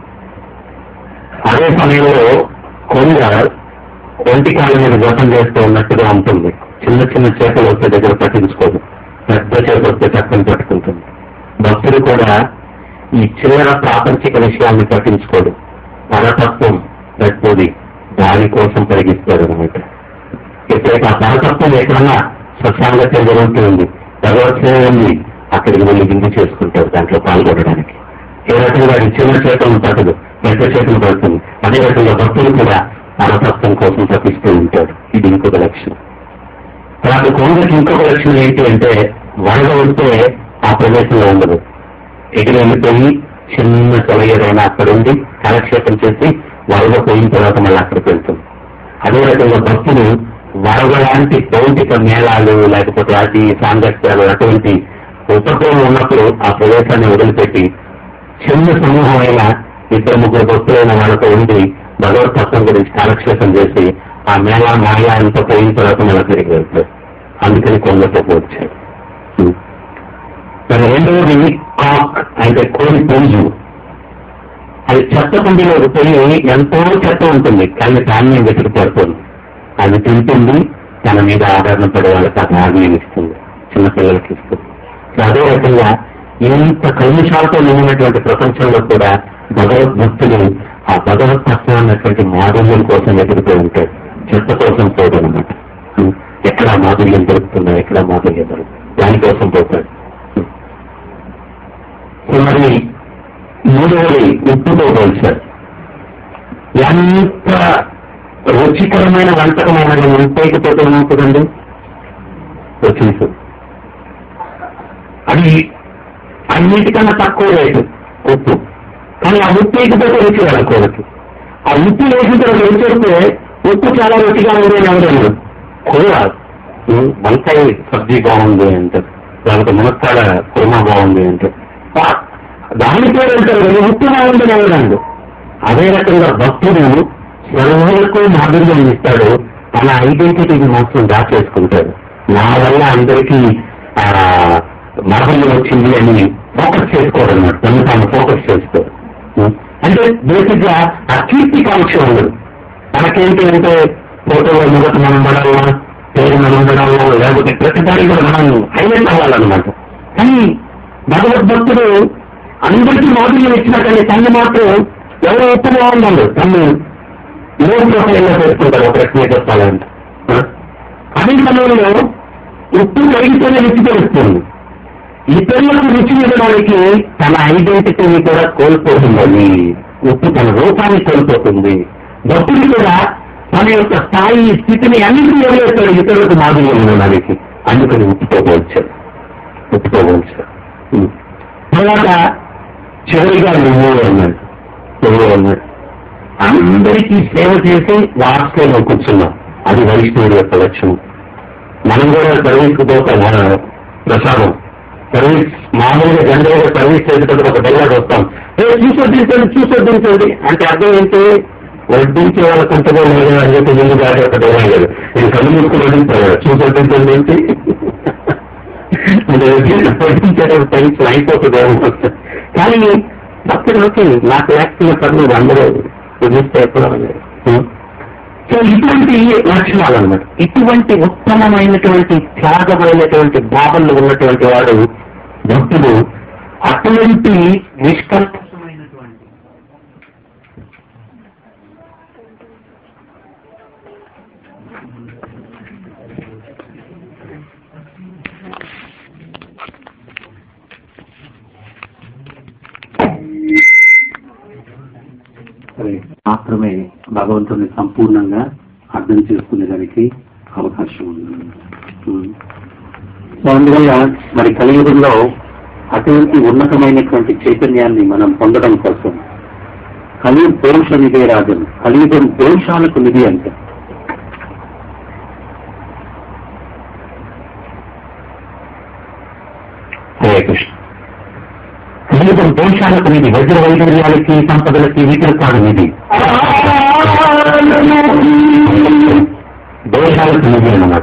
అదే సమయంలో కొంగ ఒంటి కాళ్ళ మీద జపం చేస్తూ ఉన్నట్టుగా ఉంటుంది. చిన్న చిన్న చేపలు వస్తే దగ్గర పట్టించుకోదు, పెద్ద చేప వస్తే చక్కని పట్టుకుంటుంది. భక్తుడు కూడా ఈ చిల్లర ప్రాపంచిక విషయాన్ని పట్టించుకోడు, పరతత్వం పెట్టుది దానికోసం పరిగిస్తాడు అనమాట. ఎక్కడికి ఆ పరతత్వం ఎక్కడన్నా స్వచ్ఛంగా జరుగుతుంది, భగవత్సేవ ఉంది, అక్కడికి వెళ్ళి విందు చేసుకుంటాడు దాంట్లో పాల్గొనడానికి. ఏ రకంగా అది చిన్న చేతులను పట్టదు, పెద్ద చేతులు పడుతుంది. అదే రకంగా భక్తులు కూడా పరతత్వం కోసం తప్పిస్తూ ఉంటాడు. ఇది ఇంకొక లక్షణం. తర్వాత కొంగకి ఇంకొక లక్షణం ఏంటి అంటే, వరద ఉంటే ఆ ప్రదేశంలో ఉండదు, ఎగిరి వెళ్ళిపోయి చిన్న సెలయేదైనా అక్కడ ఉండి కాలక్షేపం చేసి వరద పోయిన తర్వాత మళ్ళీ అక్కడికి వెళ్తుంది. అదే రకంగా భక్తులు వరద లాంటి భౌతిక మేళాలు లేకపోతే అతి సాంగత్యాలు అటువంటి ఉపక్రమం ఉన్నప్పుడు ఆ ప్రదేశాన్ని వదిలిపెట్టి చిన్న సమూహమైన 2-3 భక్తులైన వాళ్ళతో ఉండి భగవతత్వం గురించి కాలక్షేపం చేసి ఆ మేళా మాయా అంతా పోయిన తర్వాత మళ్ళీ తిరిగి వెళ్తారు. అందుకని కొంగతో పోల్చాడు. మరి రెండవది కాక్ అంటే కోడి పుంజు. అది చెత్త కుండీలోకి పోయి ఎంతో చెత్త ఉంటుంది, కానీ ధాన్యం వెతికి పడుతుంది. అది తింటుంది, తన మీద ఆదరణ పడే వాళ్ళకి అది ఆగ్నేయం ఇస్తుంది, చిన్నపిల్లలకి ఇస్తుంది. అదే రకంగా ఇంత కల్మషాలతో నిండినటువంటి ప్రపంచంలో కూడా భగవద్భక్తులు ఆ భగవతత్వం అన్నటువంటి మాధుర్యం కోసం వెతుకుతూ ఉంటాడు, చెత్త కోసం పోదనమాట. ఎక్కడ మాధుర్యం దొరుకుతుందో, ఎక్కడ మాధుర్యం దొరుకుతుంది, దానికోసం పోతాడు. మరి మూడవది ఉప్పుతో పోల్చాడు. ఎంత రుచికరమైన వంటకమైన ఉప్పేకపోతే ఏమవుతుందండి? వచ్చింది. అది అన్నిటికన్నా తక్కువ రేటు ఉప్పు, కానీ ఆ ఉప్పు వేయకపోతే రుచి రాదు కూరకి. ఆ ఉప్పు వేసిన తర్వాత రుచి వస్తే ఉప్పు చాలా రుచిగా ఉంది అని ఎవరు కూర వంకాయ సబ్జీ బాగుంది అంటే, లేకపోతే మునక్కాడ కుర్మా బాగుంది అంటే దాని పేరు అంటారు కదా, ఉప్పు బాగుందని ఎవరండు. అదే రకంగా భక్తుడు సర్వులకు మాధుర్యం ఇస్తాడు, తన ఐడెంటిటీని మాత్రం దాచేసుకుంటాడు. నా వల్ల అందరికీ మాధుర్యం వచ్చింది అని ఫోకస్ చేసుకోవడం అన్నమాట, తను తాను ఫోకస్ చేసుకోరు. అంటే బేసిక్ గా ఆ కీర్తి కాంక్ష ఉండదు. మనకేంటి అంటే ఫోటోలో మొదట మనం పడాలా, పేరు మనం పడాలా, లేకపోతే ప్రతిదాని కూడా మనం హైలైట్ అవ్వాలన్నమాట. కానీ భగవద్భక్తుడు అందరికీ మాధుర్యం ఇచ్చినా కానీ తను మాత్రం ఎవరో ఉప్పు బాగుందండి, తను లోపల చేసుకుంటారు. ఒక రకంగా చెప్పాలంటే అదే సమయంలో ఉప్పు కరిగితేనే రుచి తెలుస్తుంది. ఇతరులకు రుచి ఇవ్వడానికి తన ఐడెంటిటీని కూడా కోల్పోతుంది. ఉప్పు తన రూపాన్ని కోల్పోతుంది. భక్తుడు కూడా తన యొక్క స్థాయి స్థితిని అన్నింటినీ వదిలేస్తాడు ఇతరులకు మాధుర్యం ఇవ్వడానికి. అందుకని ఉప్పుతో పోల్చాడు. తర్వాత చివరిగా నువ్వు అన్నాడు. అందరికీ సేవ చేసి వాస్తవంలో కూర్చున్నాం. అది వైష్ణవుడి యొక్క లక్ష్యం. మనం కూడా సర్వీస్కు పోతాం. ప్రసాదం సర్వీస్ మామూలుగా జనరల్ గా సర్వీస్ చేసేటప్పుడు ఒక డైలాగ్ వస్తాం, చూసొద్దించండి అంటే అర్థం ఏంటి? వడ్డించే వాళ్ళకి ఉంటుందో లేదో అని చెప్పి ముందు దాటి ఒక డైలాగ్ లేదు. నేను కళ్ళు మూసుకుని వడ్డించాను, చూసొద్దించండి ఏంటి అంటే వడ్డించేటప్పుడు టైమ్స్ అయిపోతుంది. కానీ భక్తులకి నాకు లేకపోయిన పర్లేదు, అందరూ వదిలిస్తే ఎప్పుడు సో ఇటువంటి లక్షణాలు అన్నమాట. ఇటువంటి ఉత్తమమైనటువంటి త్యాగమైనటువంటి భావనలు ఉన్నటువంటి వాడు భక్తుడు అటువంటి నిష్కల్మషమైనటువంటి మాత్రమే భగవంతుని సంపూర్ణంగా అర్థం చేసుకునేదానికి అవకాశం ఉంది. సో అందువల్ల మరి కలియుగంలో అటువంటి ఉన్నతమైనటువంటి చైతన్యాన్ని మనం పొందడం కోసం కలియుగ దోష నిధే రాజం, కలియుగం దోషాలకు నిధి అంటే హరే కృష్ణ. కలియుగం దోషాలకు నిధి, వజ్ర వైడూర్యాలకి సంపదలకి వీటికి కాదు నిధి, దోషాలకు నిధి అన్నమాట.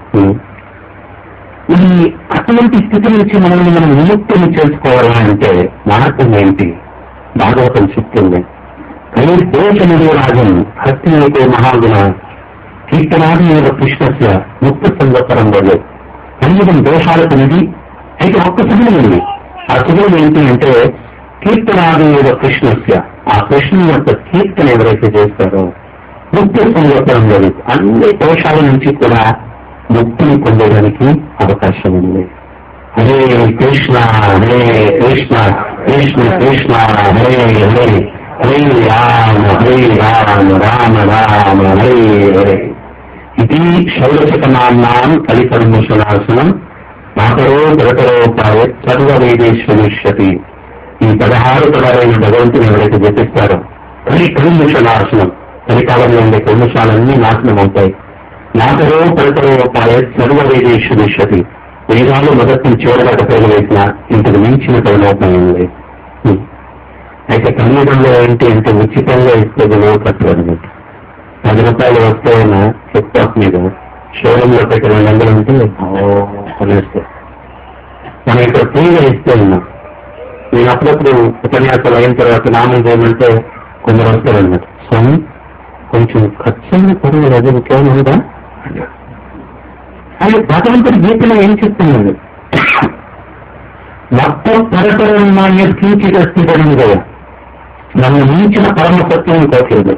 ఈ అటువంటి స్థితి నుంచి మనల్ని మనం విముక్తిని చేసుకోవాలంటే మార్గం ఏంటి? భాగవతం చెప్తుంది, కలియుగ దోష నిధి రాజం హస్తినేకో మహాగుణ కీర్తనాది కృష్ణస్య ముక్త సంవత్సరం వదే. కలియుగం దోషాలకు నిధి అయితే ఒక్క శుభం ఉంది. ఆ శుభం ఏంటి అంటే కీర్తనాది కృష్ణస్య, ఆ కృష్ణుని యొక్క కీర్తన ఎవరైతే చేస్తారో ముక్తి సంవత్సరం లేదు, అన్ని దోషాల నుంచి కూడా ముక్తిని పొందడానికి అవకాశం ఉంది. హరే కృష్ణ హరే కృష్ణ కృష్ణ కృష్ణ హరే హరే, హరే రామ రామ రామ హరే హరే. ఇది షౌడశకనామ్నాం కలికల్మషనాశనం మాతరో ప్రకరోపాయ సర్వ వేదేశ్వరిష్యతి. ఈ 16 పదాలైన భగవంతుని ఎవరైతే జపిస్తారో కలికల్మషనాశనం, కలికాలంలో ఉండే కల్మషాలన్నీ నాశనం అవుతాయి. మాతరో ప్రకరోపాయ సర్వ వేదేశ్వరిష్యతి. వేదాలు మొదటి నుంచి చివరిదాకా పేరు వేసిన ఇంతకు మించిన పరిణోపం లేదు. అయితే కలియుగంలో ఏంటి అంటే ఉచితంగా ఇస్తుంది లోకత్వం అనమాట. 10 రూపాయలు వస్తాయన్న ఫుట్పాత్ మీద షోరూంలో పెట్టి 200 ఉంటే కొనేస్తారు. మనం ఇక్కడ ఫ్రీగా ఇస్తే ఉన్నాం. నేను అప్పుడప్పుడు ఉపన్యాసాలు అయిన తర్వాత నామం చేయమంటే కొందరు వస్తారన్నమాట. స్వామి కొంచెం ఖర్చు పర్వాలేదు, అది ఇంకేమైనా ఉందా అని భగవంతుడి గీతలో ఏం చెప్తున్నాడు? మొత్తం పరపరమాన్య కీర్తిదస్తిదనం కదా, నన్ను మించిన పరమసత్యం కోట్లేదు,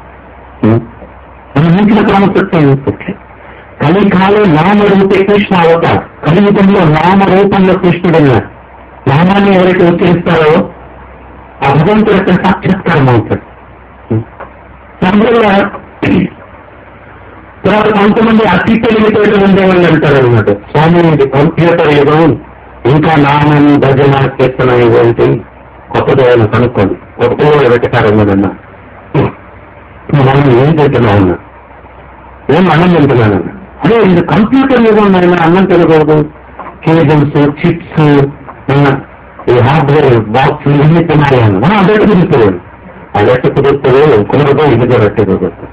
నన్ను మించిన పరమసత్యం కోట్లేదు. కలికాలం నామరూపే కృష్ణ అవతార్, కలియుగంలో నామరూపంలో కృష్ణుడున్నాడు. నామాన్ని ఎవరైతే ఉచ్చరిస్తారో ఆ భగవంతుడు యొక్క సాక్షాత్కారం అవుతాడు. అందువల్ల తర్వాత కొంతమంది అతి తెలివితోటి ఉండేవాళ్ళు అంటారు అనమాట, స్వామి ఇది కంప్యూటర్ యుగం, ఇంకా నామం భజన కీర్తన ఇవేంటి కొత్తది ఏమైనా కనుక్కోండి, కొత్తలో వెతకారన్నదన్నా. మనం ఏం తింటున్నాం అన్నా, ఏం అన్నం తింటున్నానన్నా, అదే ఇది కంప్యూటర్ యుగం అయినా అన్నం తినకూడదు, కేబుల్స్ చిప్స్ ఈ హార్డ్వేర్ బాక్స్ ఇవన్నీ తినాలి అన్న అదే కుదురుతుంది. అది ఎట్ట కుదురుతుంది కుదరదు, ఇది కూడా ఎట్ట కుదురుతుంది.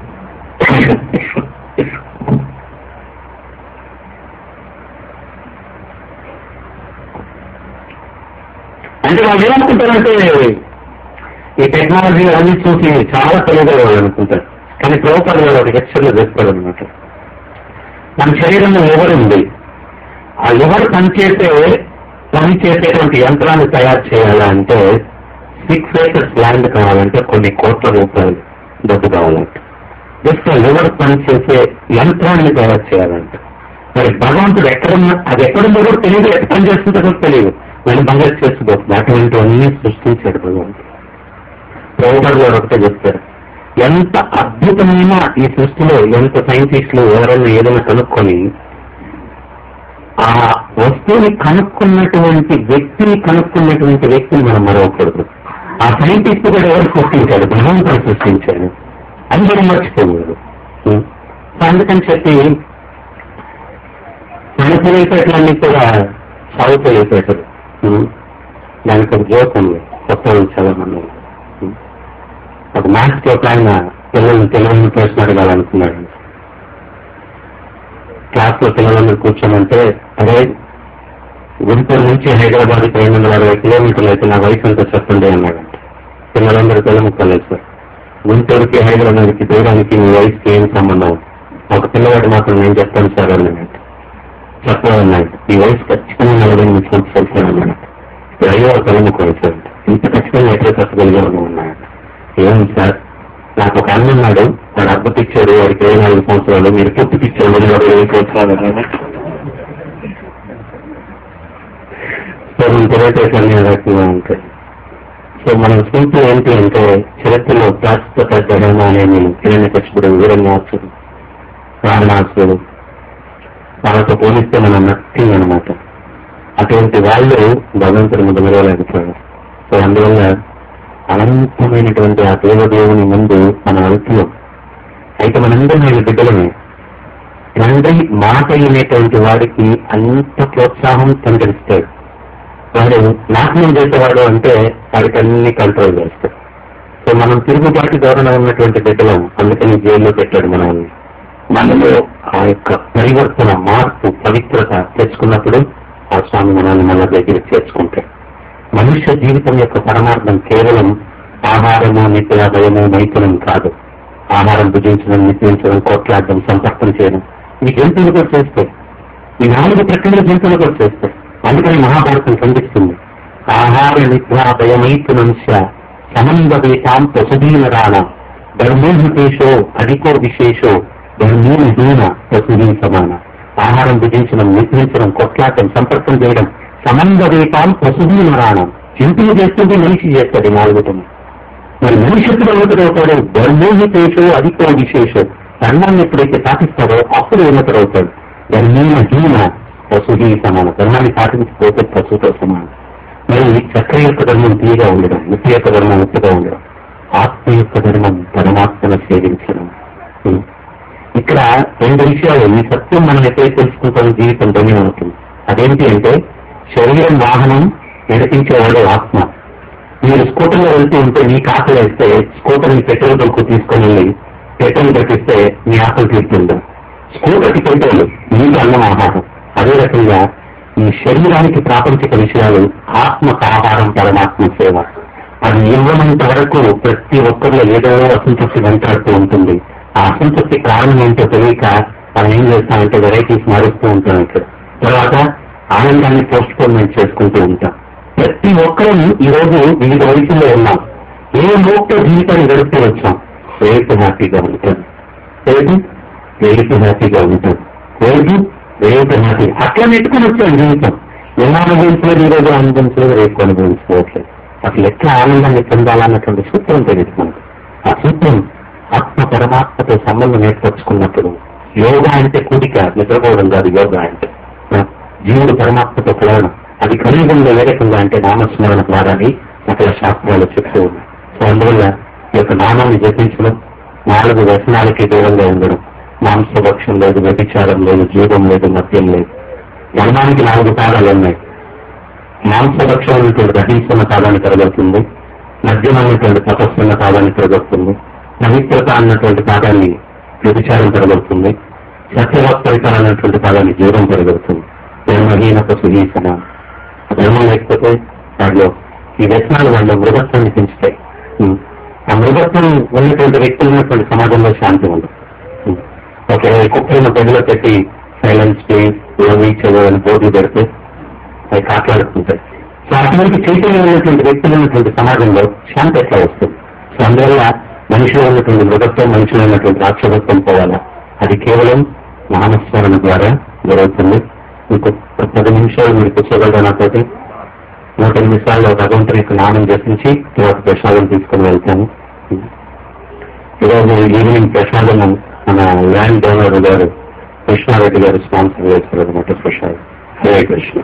అంటే వాళ్ళు ఏమనుకుంటారంటే ఈ టెక్నాలజీ అన్ని చూసి చాలా తెలియదు వాళ్ళు అనుకుంటారు. కానీ ప్రభుత్వాలు వాళ్ళు ఒక లెక్చర్లో చెప్తారు అనమాట. మన శరీరంలో లివర్ ఉంది, ఆ లివర్ పనిచేసేటువంటి యంత్రాన్ని తయారు చేయాలంటే 6 acres ల్యాండ్ కావాలంటే కొన్ని కోట్ల రూపాయలు డబ్బు కావాలంటే. జస్ట్ లివర్ పనిచేసే యంత్రాన్ని తయారు చేయాలంటే మరి భగవంతుడు ఎక్కడున్నా అది ఎక్కడుందో కూడా తెలియదు, ఎక్కడ పని చేస్తుందో కూడా తెలియదు, నేను బంగారు చేసుకోవచ్చు. అటువంటివన్నీ సృష్టించాడు భగవంతుడు. ప్రభుత్వాలు గారు ఒకటే చెప్తారు, ఎంత అద్భుతమైన ఈ సృష్టిలో ఎంత సైంటిస్టులు ఎవరైనా ఏదైనా కనుక్కొని ఆ వస్తువుని కనుక్కున్నటువంటి వ్యక్తిని మనం మరవకూడదు. ఆ సైంటిస్ట్ కూడా ఎవరు సృష్టించాడు? భగవంతుడు సృష్టించాడు. అది మనం మర్చిపోకూడదు. అందుకని చెప్పి మనసులైపోయేట్లన్నీ కూడా సాగుతూ అయిపోయారు. దానికి ఒక జోక్ ఉంది, కొత్త చాలా మంది. ఒక మ్యాథ్స్ ఒక ఆయన పిల్లల్ని ప్రశ్న అడగాలనుకున్నాడు. క్లాస్ లో పిల్లలందరూ కూర్చోమంటే, అదే గుంటూరు నుంచి హైదరాబాద్ 560 కిలోమీటర్లు అయితే నా వయసు అంతా చెప్పండి అన్నాడంటే పిల్లలందరూ పిల్లముక్కలేదు. సార్, గుంటూరుకి హైదరాబాద్కి దూరానికి మీ వయసుకి ఏం సంబంధం? ఒక పిల్లవాడు మాత్రం నేను చెప్తాను సార్ అన్నాడంటే చెప్పాలన్నాడు. ఈ వయసు ఖచ్చితంగా 48 సంవత్సరాలు సార్ అన్నాడు. అయ్యో కలుముకోవాలి సార్, ఇంత ఖచ్చితంగా ఎక్కడ చెప్పగలిగాను ఉన్నాడు. ఏమి సార్, నాకు ఒక అన్న ఉన్నాడు, వాడు అబ్బతిచ్చాడు, వాడికి 24 సంవత్సరాలు, మీరు పుట్టుకిచ్చాడు 20 సంవత్సరాలు. సో మన తెలియటేసన్ని రకంగా ఉంటాయి. సో మనం సింపుల్ ఏంటి అంటే చరిత్రలో శాశ్వత జగన్ అనేది హిరణ్యకశిపుడు, వీరన్యాసుడు, రావణాసుడు, వాళ్ళతో పోలిస్తే మనం నథింగ్ అనమాట. అటువంటి వాళ్ళు భగవంతుడి ముందు నిలవలేకపోయారు. సో అందువల్ల అనంతమైనటువంటి ఆ దేవదేవుని ముందు మనం అల్పులం. అయితే మనందరం వీళ్ళ బిడ్డలమే. తండ్రి మాట అయినటువంటి వాడికి అంత ప్రోత్సాహం తండ్రిస్తాడు. వాడు నాశనం చేసేవాడు అంటే వాడికి అన్ని కంట్రోల్ చేస్తాడు. సో మనం తిరుగుబాటు ధోరణ ఉన్నటువంటి బిడ్డలం, అందుకని జైల్లో పెట్టాడు మనల్ని. మనలో ఆ యొక్క పరివర్తన, మార్పు, పవిత్రత తెచ్చుకున్నప్పుడు ఆ స్వామి మనల్ని మన దగ్గరికి చేర్చుకుంటాడు. మనుష్య జీవితం యొక్క పరమార్థం కేవలం ఆహారము, నిద్ర, భయము, మైథునం కాదు. ఆహారం భుజించడం, నిద్రించడం, కొట్లాడడం, సంపర్కం చేయడం, ఈ జంతువులు కూడా చేస్తాయి. ఈ 4 ప్రక్రియలు జంతువులు కూడా చేస్తాయి. అందుకని మహాభారతం ఖండిస్తుంది. ఆహార, నిద్ర, భయమైథునంశ సమందవేతాం పశుధీనరాణ ధర్మోహేషో అధికో విశేషో ధర్మీహీన పశుధీ సమాన. ఆహారం భుజించడం, నిద్రించడం, కొట్లాడటం, సంపర్కం చేయడం సమందవేతాం పశుధీనరాణం. జంతువులు చేస్తుంటే మనిషి చేస్తాడు 4. మరి మనిషిత్తుడు ఉన్నతుడవుతాడు. ధర్మోహేషో అధికో విశేషో. ధర్మాన్ని ఎప్పుడైతే పాటిస్తాడో అప్పుడు ఉన్నతుడవుతాడు. ధర్మీహీన పశుహీ సమాన. ధర్మాన్ని పాటించకపోతే పశువుతో సమానం. మరి చక్ర యొక్క ధర్మం తీయగా ఉండడం, నిత్య యొక్క ధర్మం ఉత్తగా ఉండడం, ఆత్మ యొక్క ధర్మం పరమాత్మను సేవించడం. ఇక్కడ 2 విషయాలు. ఈ సత్యం మనం ఎప్పుడైతే తెలుసుకుంటామో జీవితం ధన్యం అవుతుంది. అదేంటి అంటే శరీరం వాహనం, నడిపించేవాడు ఆత్మ. మీరు స్కూటర్లో వెళ్తూ ఉంటే మీకు ఆకలి వేస్తే స్కూటర్ని పెట్రోల్ బంకు తీసుకొని వెళ్ళి పెట్రోల్ కట్టిస్తే మీ ఆకలి తీరుతుందా? స్కూటర్కి పెట్రోల్, మీకు అన్నం, ఆహారం. అదే రకంగా ఈ శరీరానికి ప్రాపంచిక విషయాలు, ఆత్మకు ఆహారం, పరమాత్మ సేవ. అది ఇవ్వనంత వరకు ప్రతి ఒక్కరిలో ఏదో అసంతృప్తి వెంటాడుతూ ఉంటుంది. ఆ అసంతృప్తి కారణం ఏంటో తెలియక మనం ఏం చేస్తామంటే వెరైటీస్ మారుస్తూ ఉంటాం. ఇక్కడ తర్వాత ఆనందాన్ని పోస్ట్ పోన్మెంట్ చేసుకుంటూ ఉంటాం. ప్రతి ఒక్కరూ ఈ రోజు వివిధ వయసుల్లో ఉన్నాం. ఏ లోక జీవితాన్ని గడుపుతూ వచ్చాం. రేపు హ్యాపీగా ఉంటాం, రేపు హ్యాపీగా ఉంటాం, రేపు హ్యాపీ అట్లా నెట్టుకుని వచ్చాం జీవితం. ఎలా అనుభవించలేదు ఈ రోజు అనుభవించలేదు, రేపు అనుభవించుకోవట్లేదు. అసలు ఎట్లా ఆనందాన్ని పొందాలన్నటువంటి సూత్రం తెలియదు మనకు. ఆ సూత్రం ఆత్మ పరమాత్మతో సంబంధం ఏర్పరచుకున్నప్పుడు యోగా అంటే కూడిక, నిద్రపోవడం కాదు. యోగా అంటే జీవుడు పరమాత్మతో కలవడం. అది కలియుగంలో ఏ రకంగా అంటే నామస్మరణ ద్వారాని సకల శాస్త్రాలు చెప్తూ ఉన్నాయి. సో అందువల్ల ఈ యొక్క నామాన్ని జపించడం, 4 వ్యసనాలకి దూరంగా ఉండడం, మాంసభక్షం లేదు, వ్యభిచారం లేదు, జీవం లేదు, మద్యం లేదు. ధర్మానికి 4 పాదాలు ఉన్నాయి. మాంసభక్షం అనేటువంటి అహింసన్న పాదాన్ని కలగలుగుతుంది, మద్యం అనేటువంటి తపస్సున్న పాదాన్ని కలగలుగుతుంది, పవిత్రత అన్నటువంటి పాదాన్ని వ్యభిచారం కలగలుగుతుంది, సత్యవాస్తవికత అన్నటువంటి పాదాన్ని జీవం కలగలుగుతుంది. ధర్మహీన పశుహీ సమానం. ధర్మం లేకపోతే వాటిలో ఈ వ్యసనాలు వాళ్ళ మృగత్వాన్ని పెంచుతాయి. ఆ మృగత్వం ఉన్నటువంటి వ్యక్తులు ఉన్నటువంటి సమాజంలో శాంతి ఉండదు. ఒక కుక్కలను గదిలో పెట్టి సైలెన్స్ చదవని బోర్డులు పెడితే అవి కాట్లాడుతుంటాయి. సో అటువంటి చైతన్యం ఉన్నటువంటి వ్యక్తులు ఉన్నటువంటి సమాజంలో శాంతి ఎట్లా వస్తుంది? సో అందువల్ల మనిషిలో ఉన్నటువంటి మృగత్వం, మనిషిలో ఉన్నటువంటి రాక్షసత్వం పోవాలా? అది కేవలం నామస్మరణ ద్వారా జరుగుతుంది. మీకు 10 నిమిషాలు మీరు కూర్చోగలరా నాతోటి? 108 సార్లు భగవంతుని యొక్క నామం జపించి తర్వాత ప్రసాదం తీసుకుని వెళ్తాను. ఈరోజు ఈవినింగ్ ప్రసాదము మన ల్యాండ్ డోనర్ గారు కృష్ణారెడ్డి గారు స్పాన్సర్ చేస్తారు అనమాట. ప్రసాదం. హరే కృష్ణ.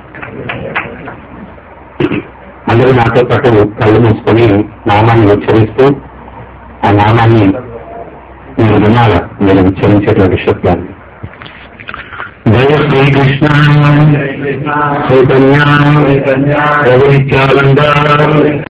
అందరూ నాతో పాటు కళ్ళు మూసుకొని నామాన్ని ఉచ్చరిస్తూ ఆ నామాన్ని మీరు వినాల, మీరు ఉచ్చరించేటువంటి శబ్దాన్ని. జయ శ్రీకృష్ణ చైతన్య ప్రవృత్యానంద